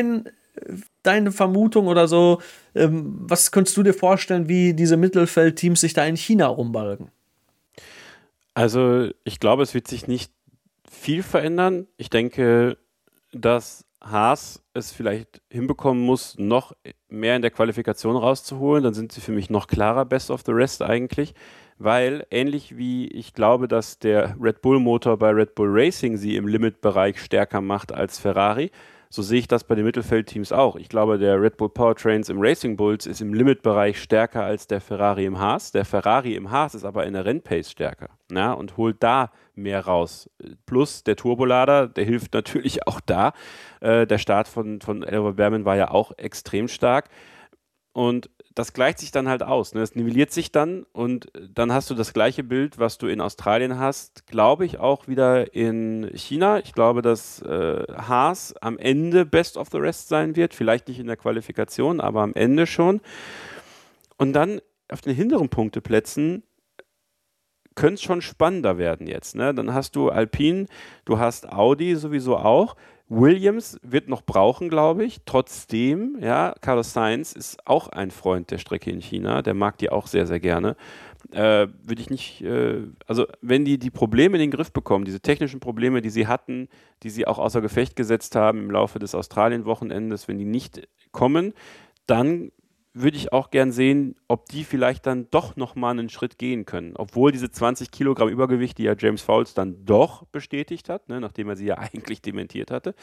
deine Vermutung oder so, ähm, was könntest du dir vorstellen, wie diese Mittelfeldteams sich da in China rumbalgen? Also ich glaube, es wird sich nicht viel verändern. Ich denke, dass Haas es vielleicht hinbekommen muss, noch mehr in der Qualifikation rauszuholen. Dann sind sie für mich noch klarer Best of the Rest eigentlich, weil ähnlich wie ich glaube, dass der Red Bull Motor bei Red Bull Racing sie im Limitbereich stärker macht als Ferrari, so sehe ich das bei den Mittelfeldteams auch. Ich glaube, der Red Bull Powertrains im Racing Bulls ist im Limitbereich stärker als der Ferrari im Haas. Der Ferrari im Haas ist aber in der Rennpace stärker, ja, und holt da mehr raus. Plus der Turbolader, der hilft natürlich auch da. Äh, der Start von, von Oliver Bearman war ja auch extrem stark. Und das gleicht sich dann halt aus. Ne? Es nivelliert sich dann und dann hast du das gleiche Bild, was du in Australien hast, glaube ich, auch wieder in China. Ich glaube, dass äh, Haas am Ende Best of the Rest sein wird. Vielleicht nicht in der Qualifikation, aber am Ende schon. Und dann auf den hinteren Punkteplätzen könnte es schon spannender werden jetzt. Ne? Dann hast du Alpine, du hast Audi sowieso auch. Williams wird noch brauchen, glaube ich. Trotzdem, ja, Carlos Sainz ist auch ein Freund der Strecke in China. Der mag die auch sehr, sehr gerne. Äh, würde ich nicht, äh, also wenn die die Probleme in den Griff bekommen, diese technischen Probleme, die sie hatten, die sie auch außer Gefecht gesetzt haben im Laufe des Australien-Wochenendes, wenn die nicht kommen, dann würde ich auch gern sehen, ob die vielleicht dann doch nochmal einen Schritt gehen können. Obwohl diese zwanzig Kilogramm Übergewicht, die ja James Fowles dann doch bestätigt hat, ne, nachdem er sie ja eigentlich dementiert hatte.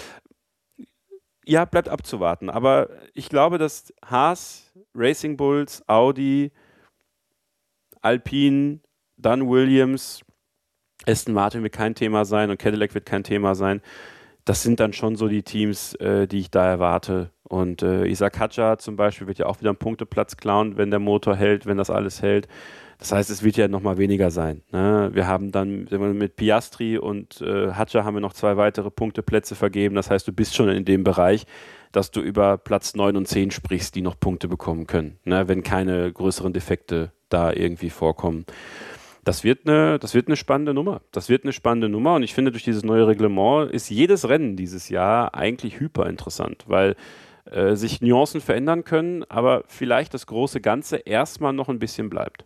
Ja, bleibt abzuwarten. Aber ich glaube, dass Haas, Racing Bulls, Audi, Alpine, dann Williams, Aston Martin wird kein Thema sein und Cadillac wird kein Thema sein. Das sind dann schon so die Teams, äh, die ich da erwarte. Und äh, Isaac Hadjar zum Beispiel wird ja auch wieder einen Punkteplatz klauen, wenn der Motor hält, wenn das alles hält. Das heißt, es wird ja nochmal weniger sein. Ne? Wir haben dann mit Piastri und äh, Hadjar haben wir noch zwei weitere Punkteplätze vergeben. Das heißt, du bist schon in dem Bereich, dass du über Platz neun und zehn sprichst, die noch Punkte bekommen können, ne? Wenn keine größeren Defekte da irgendwie vorkommen. Das wird, eine, das wird eine spannende Nummer. Das wird eine spannende Nummer und ich finde, durch dieses neue Reglement ist jedes Rennen dieses Jahr eigentlich hyper interessant, weil äh, sich Nuancen verändern können, aber vielleicht das große Ganze erstmal noch ein bisschen bleibt.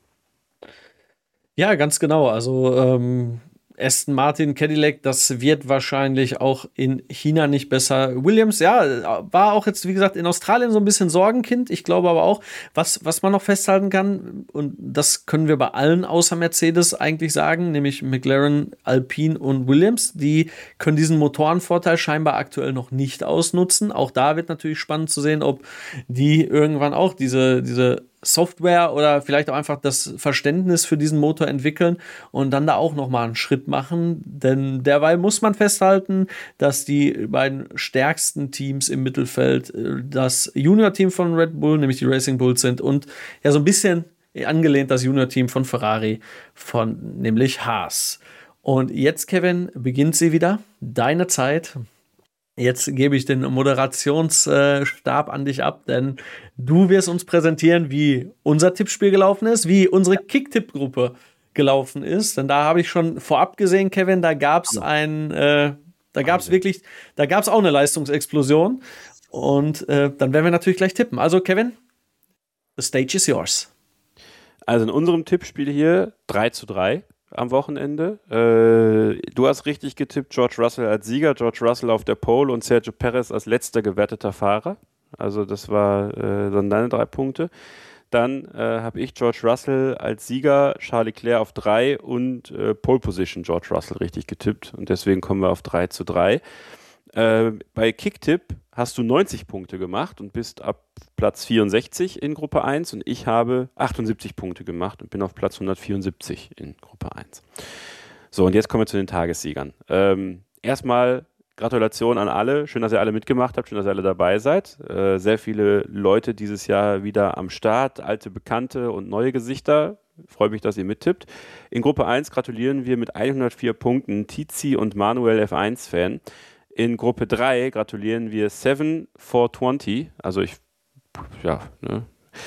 Ja, ganz genau. Also ähm, Aston Martin, Cadillac, das wird wahrscheinlich auch in China nicht besser. Williams, ja, war auch jetzt, wie gesagt, in Australien so ein bisschen Sorgenkind. Ich glaube aber auch, was, was man noch festhalten kann, und das können wir bei allen außer Mercedes eigentlich sagen, nämlich McLaren, Alpine und Williams, die können diesen Motorenvorteil scheinbar aktuell noch nicht ausnutzen. Auch da wird natürlich spannend zu sehen, ob die irgendwann auch diese, diese Software oder vielleicht auch einfach das Verständnis für diesen Motor entwickeln und dann da auch nochmal einen Schritt machen, denn derweil muss man festhalten, dass die beiden stärksten Teams im Mittelfeld das Junior-Team von Red Bull, nämlich die Racing Bulls sind und ja so ein bisschen angelehnt das Junior-Team von Ferrari, von nämlich Haas. Und jetzt, Kevin, beginnt sie wieder, deine Zeit. Jetzt gebe ich den Moderationsstab an dich ab, denn du wirst uns präsentieren, wie unser Tippspiel gelaufen ist, wie unsere Kick-Tipp-Gruppe gelaufen ist. Denn da habe ich schon vorab gesehen, Kevin, da gab es ein, äh, da gab es wirklich, da gab es auch eine Leistungsexplosion. Und äh, dann werden wir natürlich gleich tippen. Also, Kevin, the stage is yours. Also in unserem Tippspiel hier drei zu drei. Am Wochenende. Äh, du hast richtig getippt, George Russell als Sieger, George Russell auf der Pole und Sergio Perez als letzter gewerteter Fahrer. Also das war äh, dann deine drei Punkte. Dann äh, habe ich George Russell als Sieger, Charles Leclerc auf drei und äh, Pole Position George Russell richtig getippt. Und deswegen kommen wir auf drei zu drei. Äh, bei Kicktipp hast du neunzig Punkte gemacht und bist ab Platz vierundsechzig in Gruppe eins und ich habe achtundsiebzig Punkte gemacht und bin auf Platz hundertvierundsiebzig in Gruppe eins. So, und jetzt kommen wir zu den Tagessiegern. Ähm, erstmal Gratulation an alle. Schön, dass ihr alle mitgemacht habt. Schön, dass ihr alle dabei seid. Äh, sehr viele Leute dieses Jahr wieder am Start. Alte Bekannte und neue Gesichter. Freue mich, dass ihr mittippt. In Gruppe eins gratulieren wir mit hundertvier Punkten Tizi und Manuel F eins Fan. In Gruppe drei gratulieren wir Seven four twenty, also ich, ja, ne,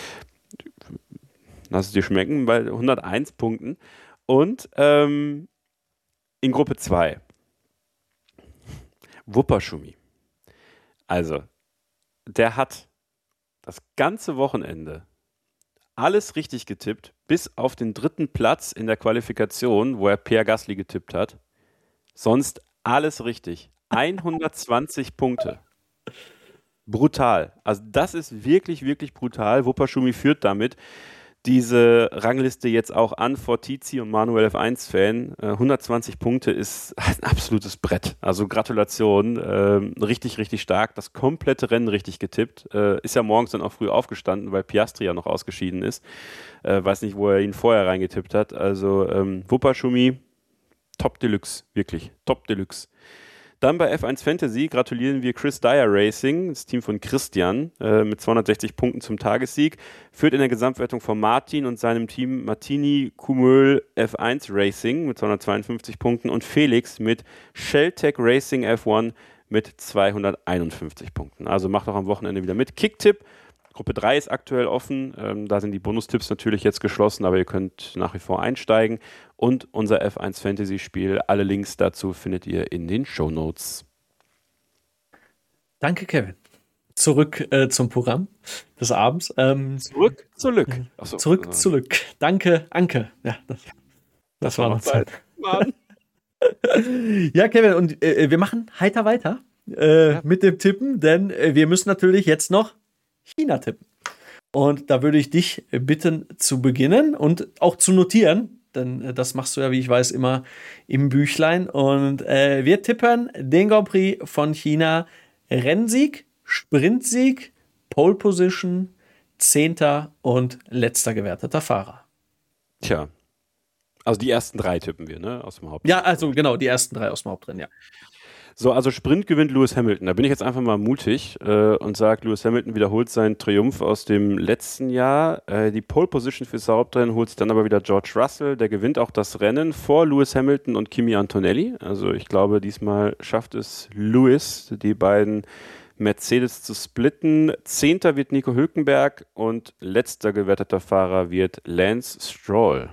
lass es dir schmecken, bei hunderteins Punkten. Und ähm, in Gruppe zwei Wupperschumi. Also, der hat das ganze Wochenende alles richtig getippt, bis auf den dritten Platz in der Qualifikation, wo er Pierre Gasly getippt hat. Sonst alles richtig. hundertzwanzig Punkte. Brutal. Also das ist wirklich, wirklich brutal. Wupper Schumi führt damit diese Rangliste jetzt auch an vor Tizi und Manuel F eins Fan. Äh, hundertzwanzig Punkte ist ein absolutes Brett. Also Gratulation. Äh, richtig, richtig stark. Das komplette Rennen richtig getippt. Äh, ist ja morgens dann auch früh aufgestanden, weil Piastri ja noch ausgeschieden ist. Äh, weiß nicht, wo er ihn vorher reingetippt hat. Also ähm, Wupper Schumi, Top Deluxe. Wirklich, Top Deluxe. Dann bei F eins Fantasy gratulieren wir Chris Dyer Racing, das Team von Christian, äh, mit zweihundertsechzig Punkten zum Tagessieg. Führt in der Gesamtwertung von Martin und seinem Team Martini Kumöl F eins Racing mit zweihundertzweiundfünfzig Punkten und Felix mit Shelltech Racing F eins mit zweihunderteinundfünfzig Punkten. Also macht auch am Wochenende wieder mit. Kicktipp, Gruppe drei ist aktuell offen. Ähm, da sind die Bonustipps natürlich jetzt geschlossen, aber ihr könnt nach wie vor einsteigen. Und unser F eins Fantasy-Spiel, alle Links dazu findet ihr in den Shownotes. Danke, Kevin. Zurück äh, zum Programm des Abends. Ähm, zurück zurück. So. Zurück zurück. Danke, Anke. Ja, das, das, das war noch Zeit. Zeit. Ja, Kevin, und äh, wir machen heiter weiter äh, ja. mit dem Tippen, denn äh, wir müssen natürlich jetzt noch China tippen. Und da würde ich dich bitten zu beginnen und auch zu notieren, denn das machst du ja, wie ich weiß, immer im Büchlein. Und äh, wir tippern den Grand Prix von China. Rennsieg, Sprintsieg, Pole Position, Zehnter und letzter gewerteter Fahrer. Tja, also die ersten drei tippen wir, ne, aus dem Hauptrennen. Ja, also genau, die ersten drei aus dem Hauptrennen, ja. So, also Sprint gewinnt Lewis Hamilton. Da bin ich jetzt einfach mal mutig äh, und sage, Lewis Hamilton wiederholt seinen Triumph aus dem letzten Jahr. Äh, die Pole Position fürs Hauptrennen holt sich dann aber wieder George Russell. Der gewinnt auch das Rennen vor Lewis Hamilton und Kimi Antonelli. Also ich glaube, diesmal schafft es Lewis, die beiden Mercedes zu splitten. Zehnter wird Nico Hülkenberg und letzter gewerteter Fahrer wird Lance Stroll.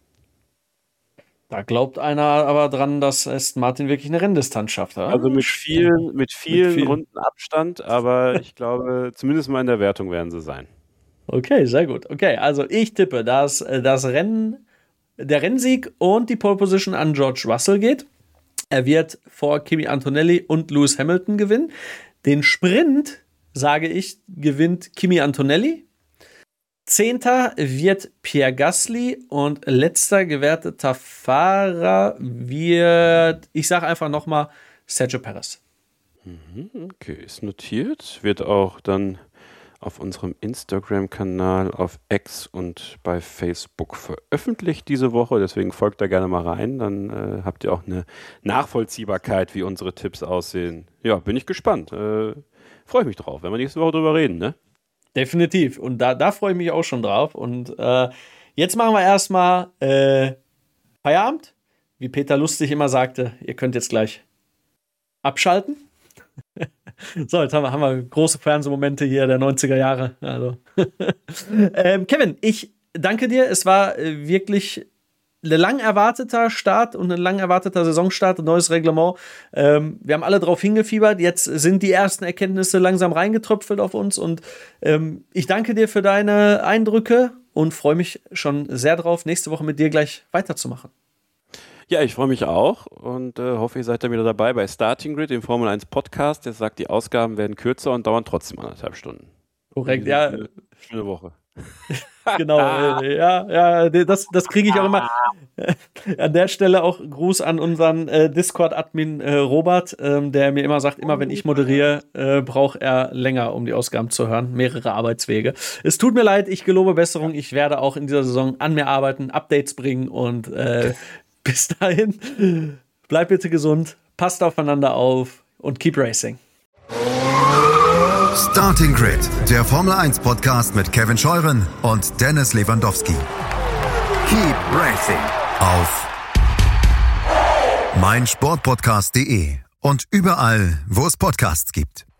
Da glaubt einer aber dran, dass Aston Martin wirklich eine Renndistanz schafft. Oder? Also mit vielen, mit vielen, mit vielen Runden Abstand, aber ich glaube, zumindest mal in der Wertung werden sie sein. Okay, sehr gut. Okay, also ich tippe, dass das Rennen, der Rennsieg und die Pole Position an George Russell geht. Er wird vor Kimi Antonelli und Lewis Hamilton gewinnen. Den Sprint, sage ich, gewinnt Kimi Antonelli. Zehnter wird Pierre Gasly und letzter gewerteter Fahrer wird, ich sage einfach nochmal, Sergio Perez. Okay, ist notiert. Wird auch dann auf unserem Instagram-Kanal, auf X und bei Facebook veröffentlicht diese Woche. Deswegen folgt da gerne mal rein. Dann äh, habt ihr auch eine Nachvollziehbarkeit, wie unsere Tipps aussehen. Ja, bin ich gespannt. Äh, Freue ich mich drauf, wenn wir nächste Woche drüber reden, ne? Definitiv. Und da, da freue ich mich auch schon drauf. Und äh, jetzt machen wir erstmal äh, Feierabend. Wie Peter Lustig immer sagte, ihr könnt jetzt gleich abschalten. So, jetzt haben wir, haben wir große Fernsehmomente hier der neunziger Jahre. Also. ähm, Kevin, ich danke dir. Es war äh, wirklich ein lang erwarteter Start und ein lang erwarteter Saisonstart, ein neues Reglement. Ähm, wir haben alle drauf hingefiebert. Jetzt sind die ersten Erkenntnisse langsam reingetröpfelt auf uns. Und ähm, ich danke dir für deine Eindrücke und freue mich schon sehr drauf, nächste Woche mit dir gleich weiterzumachen. Ja, ich freue mich auch und äh, hoffe, ihr seid dann wieder dabei bei Starting Grid, dem Formel eins Podcast. Der sagt, die Ausgaben werden kürzer und dauern trotzdem anderthalb Stunden. Korrekt, ja. Eine schöne Woche. Genau, äh, ja, ja, das, das kriege ich auch immer. An der Stelle auch Gruß an unseren äh, Discord-Admin äh, Robert, ähm, der mir immer sagt, immer wenn ich moderiere, äh, braucht er länger, um die Ausgaben zu hören. Mehrere Arbeitswege. Es tut mir leid, ich gelobe Besserung. Ich werde auch in dieser Saison an mir arbeiten, Updates bringen und äh, bis dahin, bleibt bitte gesund, passt aufeinander auf und keep racing. Starting Grid, der Formel eins Podcast mit Kevin Scheuren und Dennis Lewandowski. Keep racing auf meinsportpodcast punkt de und überall, wo es Podcasts gibt.